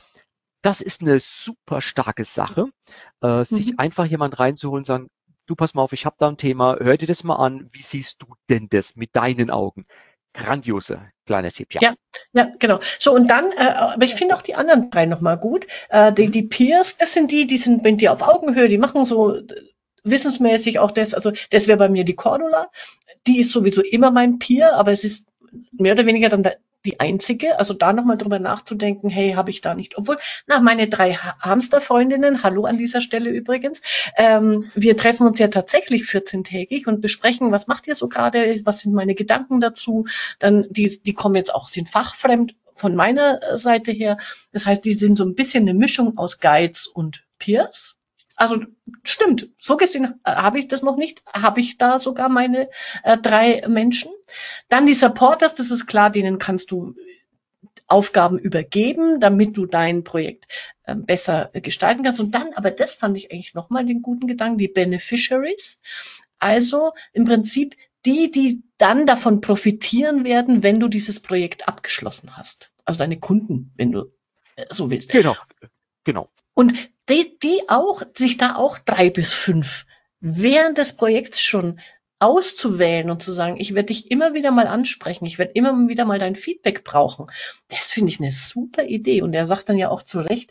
Das ist eine super starke Sache, sich Mhm. einfach jemand reinzuholen und sagen, du pass mal auf, ich habe da ein Thema, hör dir das mal an, wie siehst du denn das mit deinen Augen? Grandiose, kleiner Tipp, ja. Ja, ja, genau. So, und dann, aber ich finde auch die anderen 3 noch mal gut. Mhm. Die Peers, das sind die sind mit dir auf Augenhöhe, die machen so wissensmäßig auch das, also das wäre bei mir die Cordula. Die ist sowieso immer mein Peer, aber es ist mehr oder weniger dann die einzige. Also da nochmal drüber nachzudenken, hey, habe ich da nicht, obwohl, na, meine 3 Hamsterfreundinnen, hallo an dieser Stelle übrigens, wir treffen uns ja tatsächlich 14-tägig und besprechen, was macht ihr so gerade, was sind meine Gedanken dazu. Dann, die kommen jetzt auch, sind fachfremd von meiner Seite her. Das heißt, die sind so ein bisschen eine Mischung aus Guides und Peers. Also stimmt, so gesehen habe ich das noch nicht. Habe ich da sogar meine 3 Menschen. Dann die Supporters, das ist klar, denen kannst du Aufgaben übergeben, damit du dein Projekt besser gestalten kannst. Und dann, aber das fand ich eigentlich nochmal den guten Gedanken, die Beneficiaries. Also im Prinzip die dann davon profitieren werden, wenn du dieses Projekt abgeschlossen hast. Also deine Kunden, wenn du so willst. Genau, genau. Und die auch, sich da auch 3 bis 5 während des Projekts schon auszuwählen und zu sagen, ich werde dich immer wieder mal ansprechen, ich werde immer wieder mal dein Feedback brauchen. Das finde ich eine super Idee. Und er sagt dann ja auch zu Recht,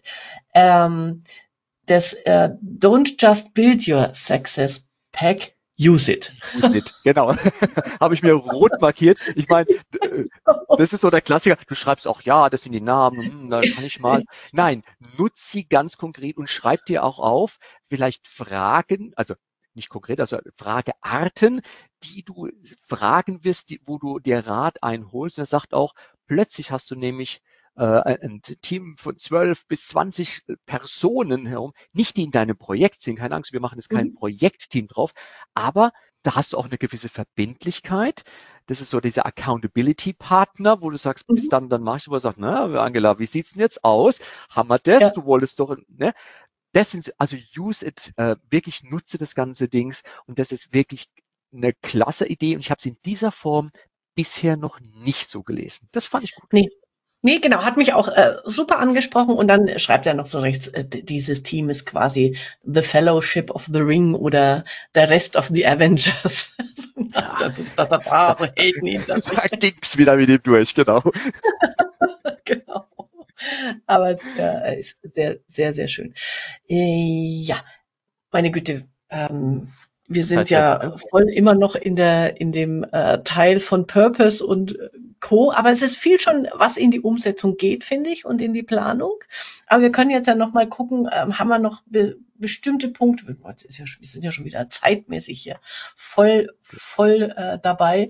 dass don't just build your success pack, use it. Use it, genau. Habe ich mir rot markiert. Ich meine, das ist so der Klassiker. Du schreibst auch, ja, das sind die Namen, da kann ich mal. Nein, nutz sie ganz konkret und schreib dir auch auf, vielleicht Fragen, also nicht konkret, also Fragearten, die du fragen wirst, wo du dir Rat einholst. Und er sagt auch, plötzlich hast du nämlich ein Team von 12 bis 20 Personen herum, nicht die in deinem Projekt sind, keine Angst, wir machen jetzt kein Mhm. Projektteam drauf, aber da hast du auch eine gewisse Verbindlichkeit. Das ist so dieser Accountability-Partner, wo du sagst, bis Mhm. dann machst du, wo du sagst, na, Angela, wie sieht's denn jetzt aus? Haben wir das? Ja. Du wolltest doch, ne? Das sind, also use it, wirklich nutze das ganze Dings und das ist wirklich eine klasse Idee und ich habe es in dieser Form bisher noch nicht so gelesen. Das fand ich gut. Nee, nee, genau, hat mich auch super angesprochen und dann schreibt er noch so rechts, dieses Team ist quasi The Fellowship of the Ring oder der Rest of the Avengers. Ja, So Helden hinter sich. da ging's wieder mit ihm durch, genau. Genau. Aber es ist sehr, sehr, sehr schön. Ja, meine Güte, wir sind Zeit rennt, ne? ja voll immer noch in dem Teil von Purpose und Co. Aber es ist viel schon, was in die Umsetzung geht, finde ich, und in die Planung. Aber wir können jetzt ja noch mal gucken, haben wir noch bestimmte Punkte, wir sind ja schon wieder zeitmäßig hier voll dabei,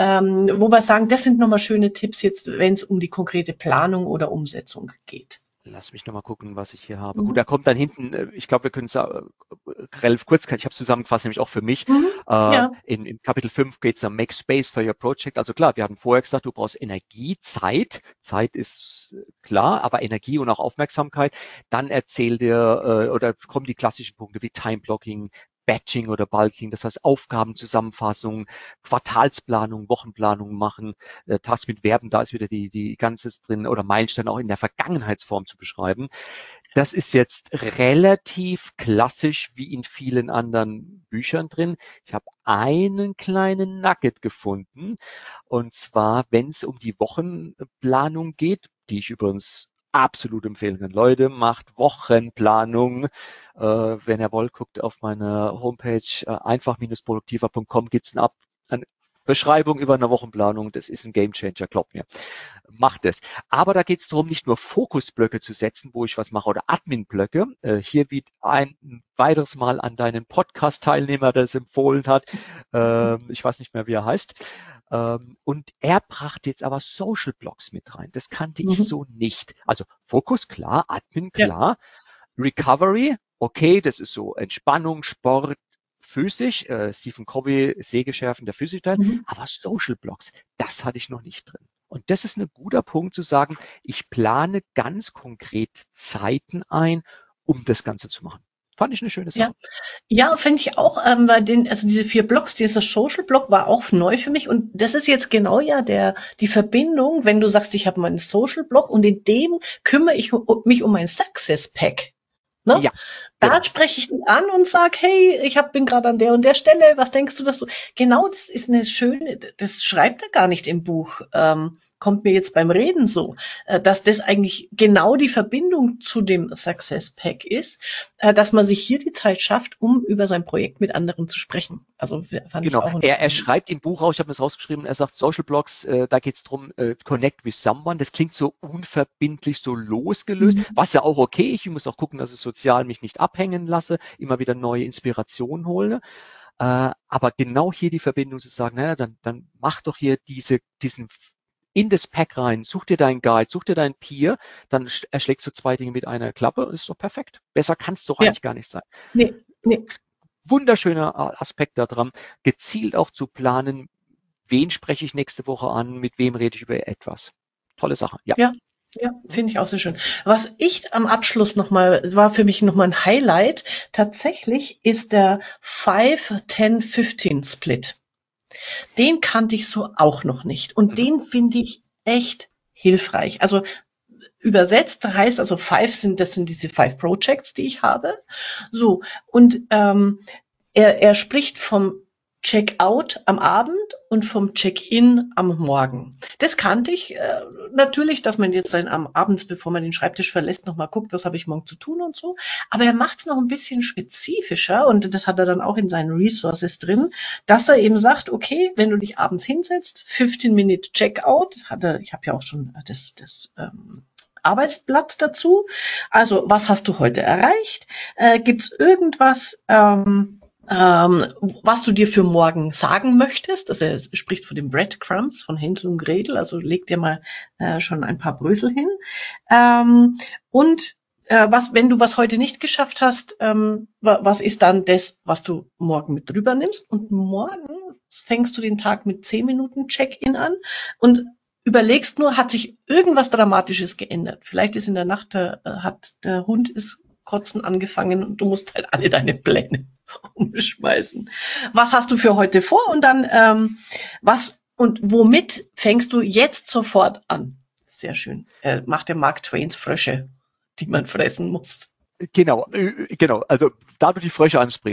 wo wir sagen, das sind nochmal schöne Tipps jetzt, wenn es um die konkrete Planung oder Umsetzung geht. Lass mich noch mal gucken, was ich hier habe. Gut, Mhm. da kommt dann hinten, ich glaube, wir können es relativ kurz, ich habe es zusammengefasst, nämlich auch für mich. Mhm. Ja. In Kapitel 5 geht es um Make Space for Your Project. Also klar, wir hatten vorher gesagt, du brauchst Energie, Zeit. Zeit ist klar, aber Energie und auch Aufmerksamkeit. Dann erzählt dir oder kommen die klassischen Punkte wie Time Blocking, Batching oder Bulking, das heißt Aufgabenzusammenfassung, Quartalsplanung, Wochenplanung machen, Tasks mit Verben, da ist wieder die ganzes drin oder Meilensteine auch in der Vergangenheitsform zu beschreiben. Das ist jetzt relativ klassisch wie in vielen anderen Büchern drin. Ich habe einen kleinen Nugget gefunden und zwar, wenn es um die Wochenplanung geht, die ich übrigens absolut empfehlen kann. Leute, macht Wochenplanung. Wenn ihr wollt, guckt auf meine Homepage einfach-produktiver.com, gibt's eine Beschreibung über eine Wochenplanung. Das ist ein Gamechanger, glaubt mir. Macht es. Aber da geht es darum, nicht nur Fokusblöcke zu setzen, wo ich was mache, oder Admin-Blöcke. Hier wird ein weiteres Mal an deinen Podcast-Teilnehmer, der es empfohlen hat. Ich weiß nicht mehr, wie er heißt. Und er brachte jetzt aber Social Blocks mit rein. Das kannte ich Mhm. so nicht. Also Fokus, klar, Admin, Ja. klar. Recovery, okay, das ist so Entspannung, Sport, physisch. Stephen Covey, Sehgeschärfen, der Physikteil. Mhm. Aber Social Blocks, das hatte ich noch nicht drin. Und das ist ein guter Punkt zu sagen, ich plane ganz konkret Zeiten ein, um das Ganze zu machen. Fand ich eine schöne Ja. Sache. Ja, finde ich auch, also diese 4 Blocks, dieser Social Block war auch neu für mich und das ist jetzt genau ja die Verbindung, wenn du sagst, ich habe meinen Social Block und in dem kümmere ich mich um mein Success Pack. Ne? Ja, Da genau. spreche ich ihn an und sage, hey, bin gerade an der und der Stelle, was denkst du dazu? Genau, das ist eine schöne, das schreibt er gar nicht im Buch, kommt mir jetzt beim Reden so, dass das eigentlich genau die Verbindung zu dem Success Pack ist, dass man sich hier die Zeit schafft, um über sein Projekt mit anderen zu sprechen. Also fand ich Genau. auch Er schreibt im Buch auch, ich habe mir das rausgeschrieben, er sagt Social Blocks, da geht es darum, connect with someone. Das klingt so unverbindlich, so losgelöst, was ja auch okay. Ich muss auch gucken, dass ich sozial mich nicht abhängen lasse, immer wieder neue Inspirationen hole. Aber genau hier die Verbindung zu sagen, naja, dann mach doch hier diesen in das Pack rein, such dir deinen Guide, such dir deinen Peer, dann erschlägst du 2 Dinge mit einer Klappe, ist doch perfekt. Besser kann es doch ja, eigentlich gar nicht sein. nee, Wunderschöner Aspekt daran, gezielt auch zu planen, wen spreche ich nächste Woche an, mit wem rede ich über etwas. Tolle Sache, ja. ja. Ja, finde ich auch sehr schön. Was ich am Abschluss war für mich nochmal ein Highlight, tatsächlich ist der 5-10-15-Split. Den kannte ich so auch noch nicht. Und Mhm. den finde ich echt hilfreich. Also übersetzt heißt also das sind diese 5 Projects, die ich habe. So, und er spricht vom Check-out am Abend und vom Check-in am Morgen. Das kannte ich natürlich, dass man jetzt dann abends, bevor man den Schreibtisch verlässt, nochmal guckt, was habe ich morgen zu tun und so. Aber er macht es noch ein bisschen spezifischer und das hat er dann auch in seinen Resources drin, dass er eben sagt, okay, wenn du dich abends hinsetzt, 15-Minute Check-out, ich habe ja auch schon das Arbeitsblatt dazu. Also, was hast du heute erreicht? Gibt es irgendwas, was du dir für morgen sagen möchtest? Also er spricht von den Breadcrumbs von Hänsel und Gretel, also leg dir mal schon ein paar Brösel hin. Und wenn du was heute nicht geschafft hast, was ist dann das, was du morgen mit drüber nimmst? Und morgen fängst du den Tag mit 10 Minuten Check-in an und überlegst nur, hat sich irgendwas Dramatisches geändert? Vielleicht ist in der Nacht, hat der Hund ist kotzen angefangen und du musst halt alle deine Pläne umschmeißen. Was hast du für heute vor? Und dann, was und womit fängst du jetzt sofort an? Sehr schön. Macht der Mark Twains Frösche, die man fressen muss. Genau. Also da du die Frösche ansprichst,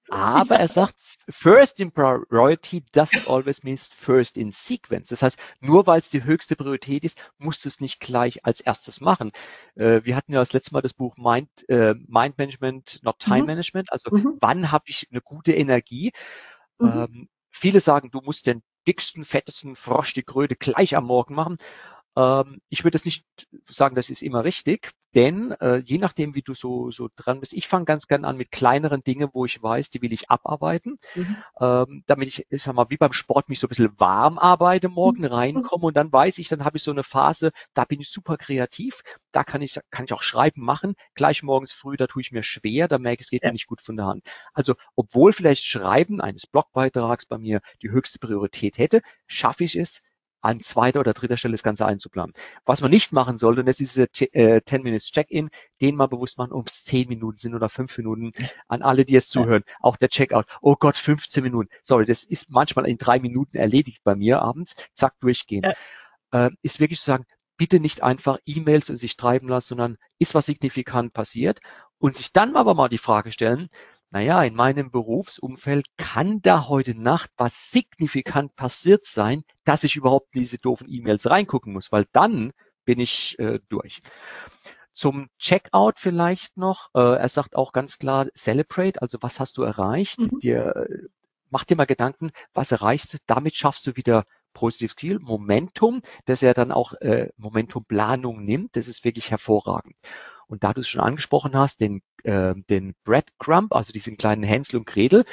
Aber er sagt, first in priority doesn't always mean first in sequence. Das heißt, nur weil es die höchste Priorität ist, musst du es nicht gleich als erstes machen. Wir hatten ja das letzte Mal das Buch Mind Management, not Time Mhm. Management. Also Mhm. wann habe ich eine gute Energie? Mhm. Viele sagen, du musst den dicksten, fettesten Frosch, die Kröte gleich am Morgen machen. Ich würde es nicht sagen, das ist immer richtig, denn je nachdem, wie du so dran bist, ich fange ganz gern an mit kleineren Dingen, wo ich weiß, die will ich abarbeiten, Mhm. damit ich sag mal, wie beim Sport mich so ein bisschen warm arbeite, morgen Mhm. reinkomme und dann weiß ich, dann habe ich so eine Phase, da bin ich super kreativ, da kann ich auch Schreiben machen, gleich morgens früh, da tue ich mir schwer, da merke ich, es geht mir Ja. nicht gut von der Hand. Also, obwohl vielleicht Schreiben eines Blogbeitrags bei mir die höchste Priorität hätte, schaffe ich es, an zweiter oder dritter Stelle das Ganze einzuplanen. Was man nicht machen sollte, und das ist dieser 10 Minutes Check-in, den mal bewusst machen, ob es 10 Minuten sind oder 5 Minuten, an alle, die jetzt Ja. zuhören. Auch der Checkout. Oh Gott, 15 Minuten. Sorry, das ist manchmal in 3 Minuten erledigt bei mir abends. Zack, durchgehen. Ja. Ist wirklich zu sagen, bitte nicht einfach E-Mails und sich treiben lassen, sondern ist was signifikant passiert und sich dann aber mal die Frage stellen, naja, in meinem Berufsumfeld kann da heute Nacht was signifikant passiert sein, dass ich überhaupt in diese doofen E-Mails reingucken muss, weil dann bin ich durch. Zum Checkout vielleicht noch. Er sagt auch ganz klar, celebrate, also was hast du erreicht? Mhm. Mach dir mal Gedanken, was erreichst du? Damit schaffst du wieder positives Ziel, Momentum, dass er dann auch Momentumplanung nimmt. Das ist wirklich hervorragend. Und da du es schon angesprochen hast, den Breadcrumb, also diesen kleinen Hänsel und Gretel,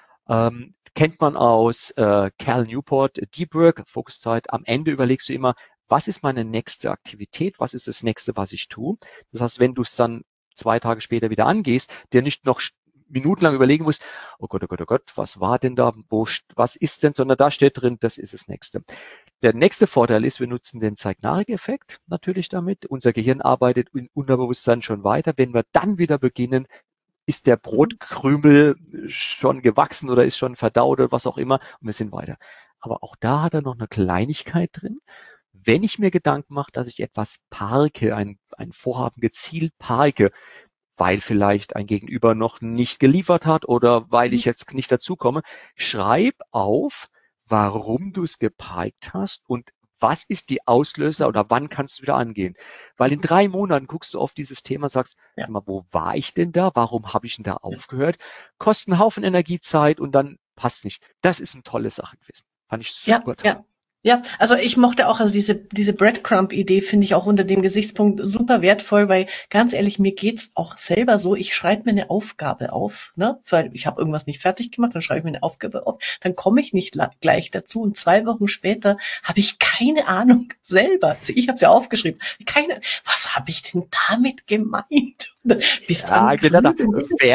kennt man aus Cal Newport, Deep Work, Fokuszeit. Am Ende überlegst du immer, was ist meine nächste Aktivität? Was ist das nächste, was ich tue? Das heißt, wenn du es dann 2 Tage später wieder angehst, dir nicht noch minutenlang überlegen musst, oh Gott, was war denn da, was ist denn, sondern da steht drin, das ist das nächste. Der nächste Vorteil ist, wir nutzen den Zeignagel-Effekt natürlich damit. Unser Gehirn arbeitet im Unterbewusstsein schon weiter. Wenn wir dann wieder beginnen, ist der Mhm. Brotkrümel schon gewachsen oder ist schon verdaut oder was auch immer und wir sind weiter. Aber auch da hat er noch eine Kleinigkeit drin. Wenn ich mir Gedanken mache, dass ich etwas parke, ein Vorhaben gezielt parke, weil vielleicht ein Gegenüber noch nicht geliefert hat oder weil ich jetzt nicht dazukomme, schreib auf, warum du es geparkt hast und was ist die Auslöser Mhm. oder wann kannst du wieder angehen? Weil in Mhm. 3 Monaten guckst du auf dieses Thema, sagst, Ja. sag mal, wo war ich denn da? Warum habe ich denn da Ja. aufgehört? Kostet einen Haufen Energiezeit und dann passt nicht. Das ist eine tolle Sache gewesen. Fand ich Ja, super toll. ja. Ja, also ich mochte auch, also diese Breadcrumb-Idee finde ich auch unter dem Gesichtspunkt super wertvoll, weil ganz ehrlich, mir geht's auch selber so, ich schreibe mir eine Aufgabe auf, ne? Weil ich habe irgendwas nicht fertig gemacht, dann schreibe ich mir eine Aufgabe auf, dann komme ich nicht gleich dazu und 2 Wochen später habe ich keine Ahnung selber. Also ich habe es ja aufgeschrieben. Was habe ich denn damit gemeint? Bist Ja, am genau. Grübeln.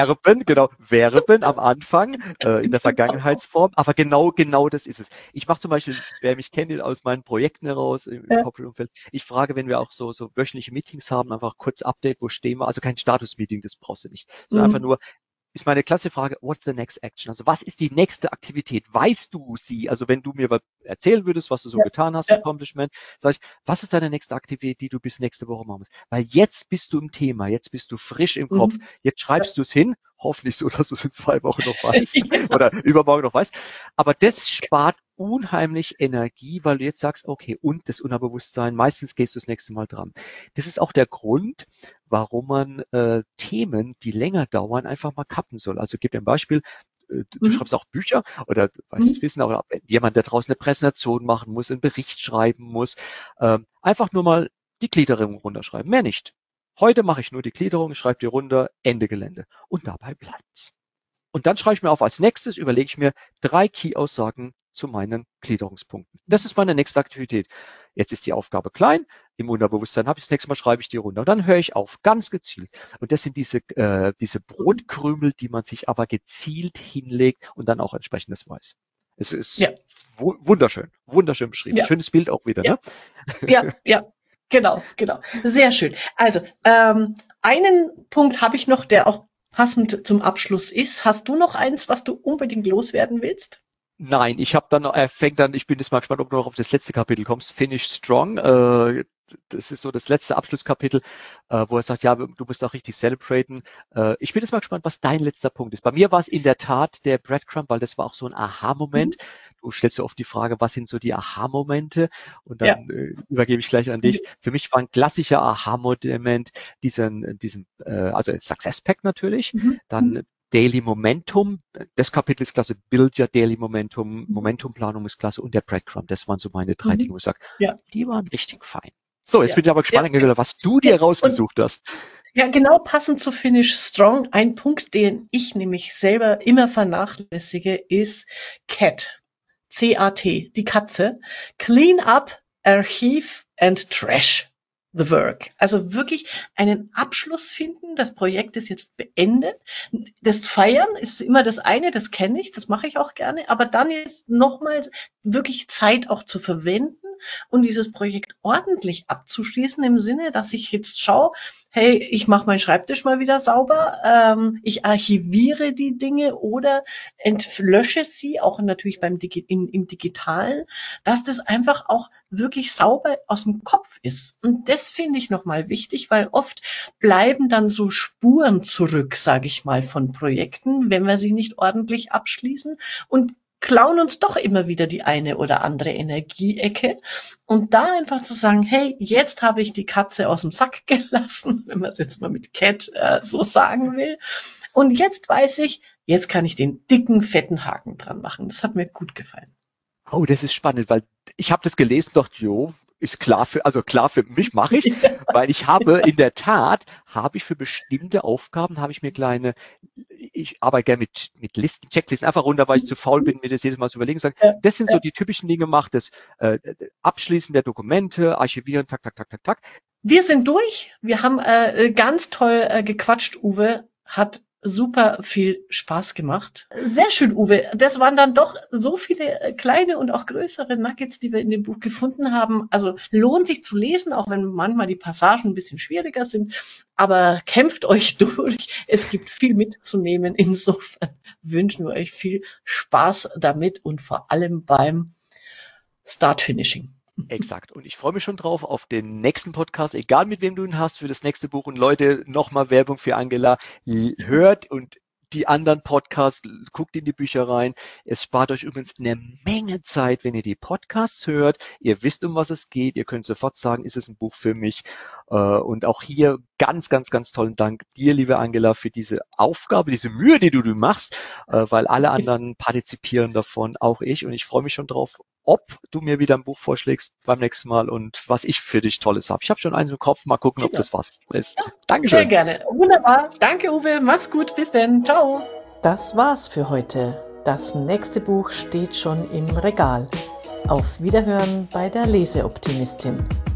Verben am Anfang, in der Vergangenheitsform, aber genau das ist es. Ich mache zum Beispiel, wer mich kennt, aus meinen Projekten heraus im Ja. Corporate-Umfeld, ich frage, wenn wir auch so wöchentliche Meetings haben, einfach kurz Update, wo stehen wir, also kein Status-Meeting, das brauchst du nicht, sondern einfach Mhm. nur, ist meine klassische Frage, what's the next action? Also was ist die nächste Aktivität? Weißt du sie? Also wenn du mir was erzählen würdest, was du so Ja. getan hast, Ja. Accomplishment, sage ich, was ist deine nächste Aktivität, die du bis nächste Woche machen musst? Weil jetzt bist du im Thema, jetzt bist du frisch im Kopf, Mhm. jetzt Ja. schreibst du es hin, hoffentlich so, dass du es in 2 Wochen noch weißt Ja. oder übermorgen noch weißt. Aber das spart unheimlich Energie, weil du jetzt sagst, okay, und das Unterbewusstsein, meistens gehst du das nächste Mal dran. Das ist auch der Grund, warum man Themen, die länger dauern, einfach mal kappen soll. Also gib dir ein Beispiel. Du Mhm. schreibst auch Bücher oder du weißt es Mhm. wissen, aber wenn jemand, der draußen eine Präsentation machen muss, einen Bericht schreiben muss, einfach nur mal die Gliederung runterschreiben, mehr nicht. Heute mache ich nur die Gliederung, schreibe die runter, Ende Gelände. Und dabei bleibt's. Und dann schreibe ich mir auf, als nächstes überlege ich mir 3 Key-Aussagen zu meinen Gliederungspunkten. Das ist meine nächste Aktivität. Jetzt ist die Aufgabe klein, im Unterbewusstsein habe ich das nächste Mal, schreibe ich die runter. Und dann höre ich auf, ganz gezielt. Und das sind diese Mhm. Brotkrümel, die man sich aber gezielt hinlegt und dann auch entsprechendes weiß. Es ist Ja. wunderschön, wunderschön beschrieben. Ja. Schönes Bild auch wieder, Ja. ne? Ja. Ja. Genau, genau. Sehr schön. Also, einen Punkt habe ich noch, der auch passend zum Abschluss ist. Hast du noch eins, was du unbedingt loswerden willst? Nein, ich bin jetzt mal gespannt, ob du noch auf das letzte Kapitel kommst. Finish Strong. Das ist so das letzte Abschlusskapitel, wo er sagt, ja, du musst auch richtig celebraten. Ich bin jetzt mal gespannt, was dein letzter Punkt ist. Bei mir war es in der Tat der Breadcrumb, weil das war auch so ein Aha-Moment. Du stellst ja oft die Frage, was sind so die Aha-Momente? Und dann übergebe ich gleich an dich. Für mich war ein klassischer Aha-Moment also Success Pack natürlich, dann Daily Momentum, das Kapitel ist klasse, Build Your Daily Momentum, Momentumplanung ist klasse und der Breadcrumb, das waren so meine 3 Dinge, wo ich sage, die waren richtig fein. So, jetzt bin ich aber gespannt, Angela, was du dir rausgesucht hast. Ja, genau passend zu Finish Strong. Ein Punkt, den ich nämlich selber immer vernachlässige, ist CAT. C-A-T, die Katze. Clean up, archive and trash the work. Also wirklich einen Abschluss finden. Das Projekt ist jetzt beendet. Das Feiern ist immer das eine, das kenne ich, das mache ich auch gerne. Aber dann jetzt nochmal wirklich Zeit auch zu verwenden und dieses Projekt ordentlich abzuschließen im Sinne, dass ich jetzt schaue, hey, ich mache meinen Schreibtisch mal wieder sauber, ich archiviere die Dinge oder entlösche sie, auch natürlich im Digitalen, dass das einfach auch wirklich sauber aus dem Kopf ist. Und das finde ich nochmal wichtig, weil oft bleiben dann so Spuren zurück, sage ich mal, von Projekten, wenn wir sie nicht ordentlich abschließen und klauen uns doch immer wieder die eine oder andere Energieecke. Und da einfach zu sagen, hey, jetzt habe ich die Katze aus dem Sack gelassen, wenn man es jetzt mal mit Cat so sagen will. Und jetzt weiß ich, jetzt kann ich den dicken, fetten Haken dran machen. Das hat mir gut gefallen. Oh, das ist spannend, weil ich habe das gelesen, dachte, jo, ist klar für mich mache ich, weil ich habe in der Tat, für bestimmte Aufgaben, ich arbeite gerne mit Listen, Checklisten, einfach runter, weil ich zu faul bin, mir das jedes Mal zu überlegen, das sind so die typischen Dinge gemacht, das Abschließen der Dokumente, Archivieren, tak. Wir sind durch, wir haben ganz toll gequatscht, Uwe, hat super viel Spaß gemacht. Sehr schön, Uwe. Das waren dann doch so viele kleine und auch größere Nuggets, die wir in dem Buch gefunden haben. Also lohnt sich zu lesen, auch wenn manchmal die Passagen ein bisschen schwieriger sind. Aber kämpft euch durch. Es gibt viel mitzunehmen. Insofern wünschen wir euch viel Spaß damit und vor allem beim Start-Finishing. Exakt. Und ich freue mich schon drauf auf den nächsten Podcast, egal mit wem du ihn hast, für das nächste Buch. Und Leute, nochmal Werbung für Angela. Hört und die anderen Podcasts, guckt in die Bücher rein. Es spart euch übrigens eine Menge Zeit, wenn ihr die Podcasts hört. Ihr wisst, um was es geht. Ihr könnt sofort sagen, ist es ein Buch für mich? Und auch hier ganz, ganz, ganz tollen Dank dir, liebe Angela, für diese Aufgabe, diese Mühe, die du machst, weil alle anderen partizipieren davon, auch ich. Und ich freue mich schon drauf, ob du mir wieder ein Buch vorschlägst beim nächsten Mal und was ich für dich Tolles habe. Ich habe schon eins im Kopf, mal gucken, ob das was ist. Ja, Dankeschön. Sehr gerne. Wunderbar. Danke, Uwe. Mach's gut. Bis dann. Ciao. Das war's für heute. Das nächste Buch steht schon im Regal. Auf Wiederhören bei der Leseoptimistin.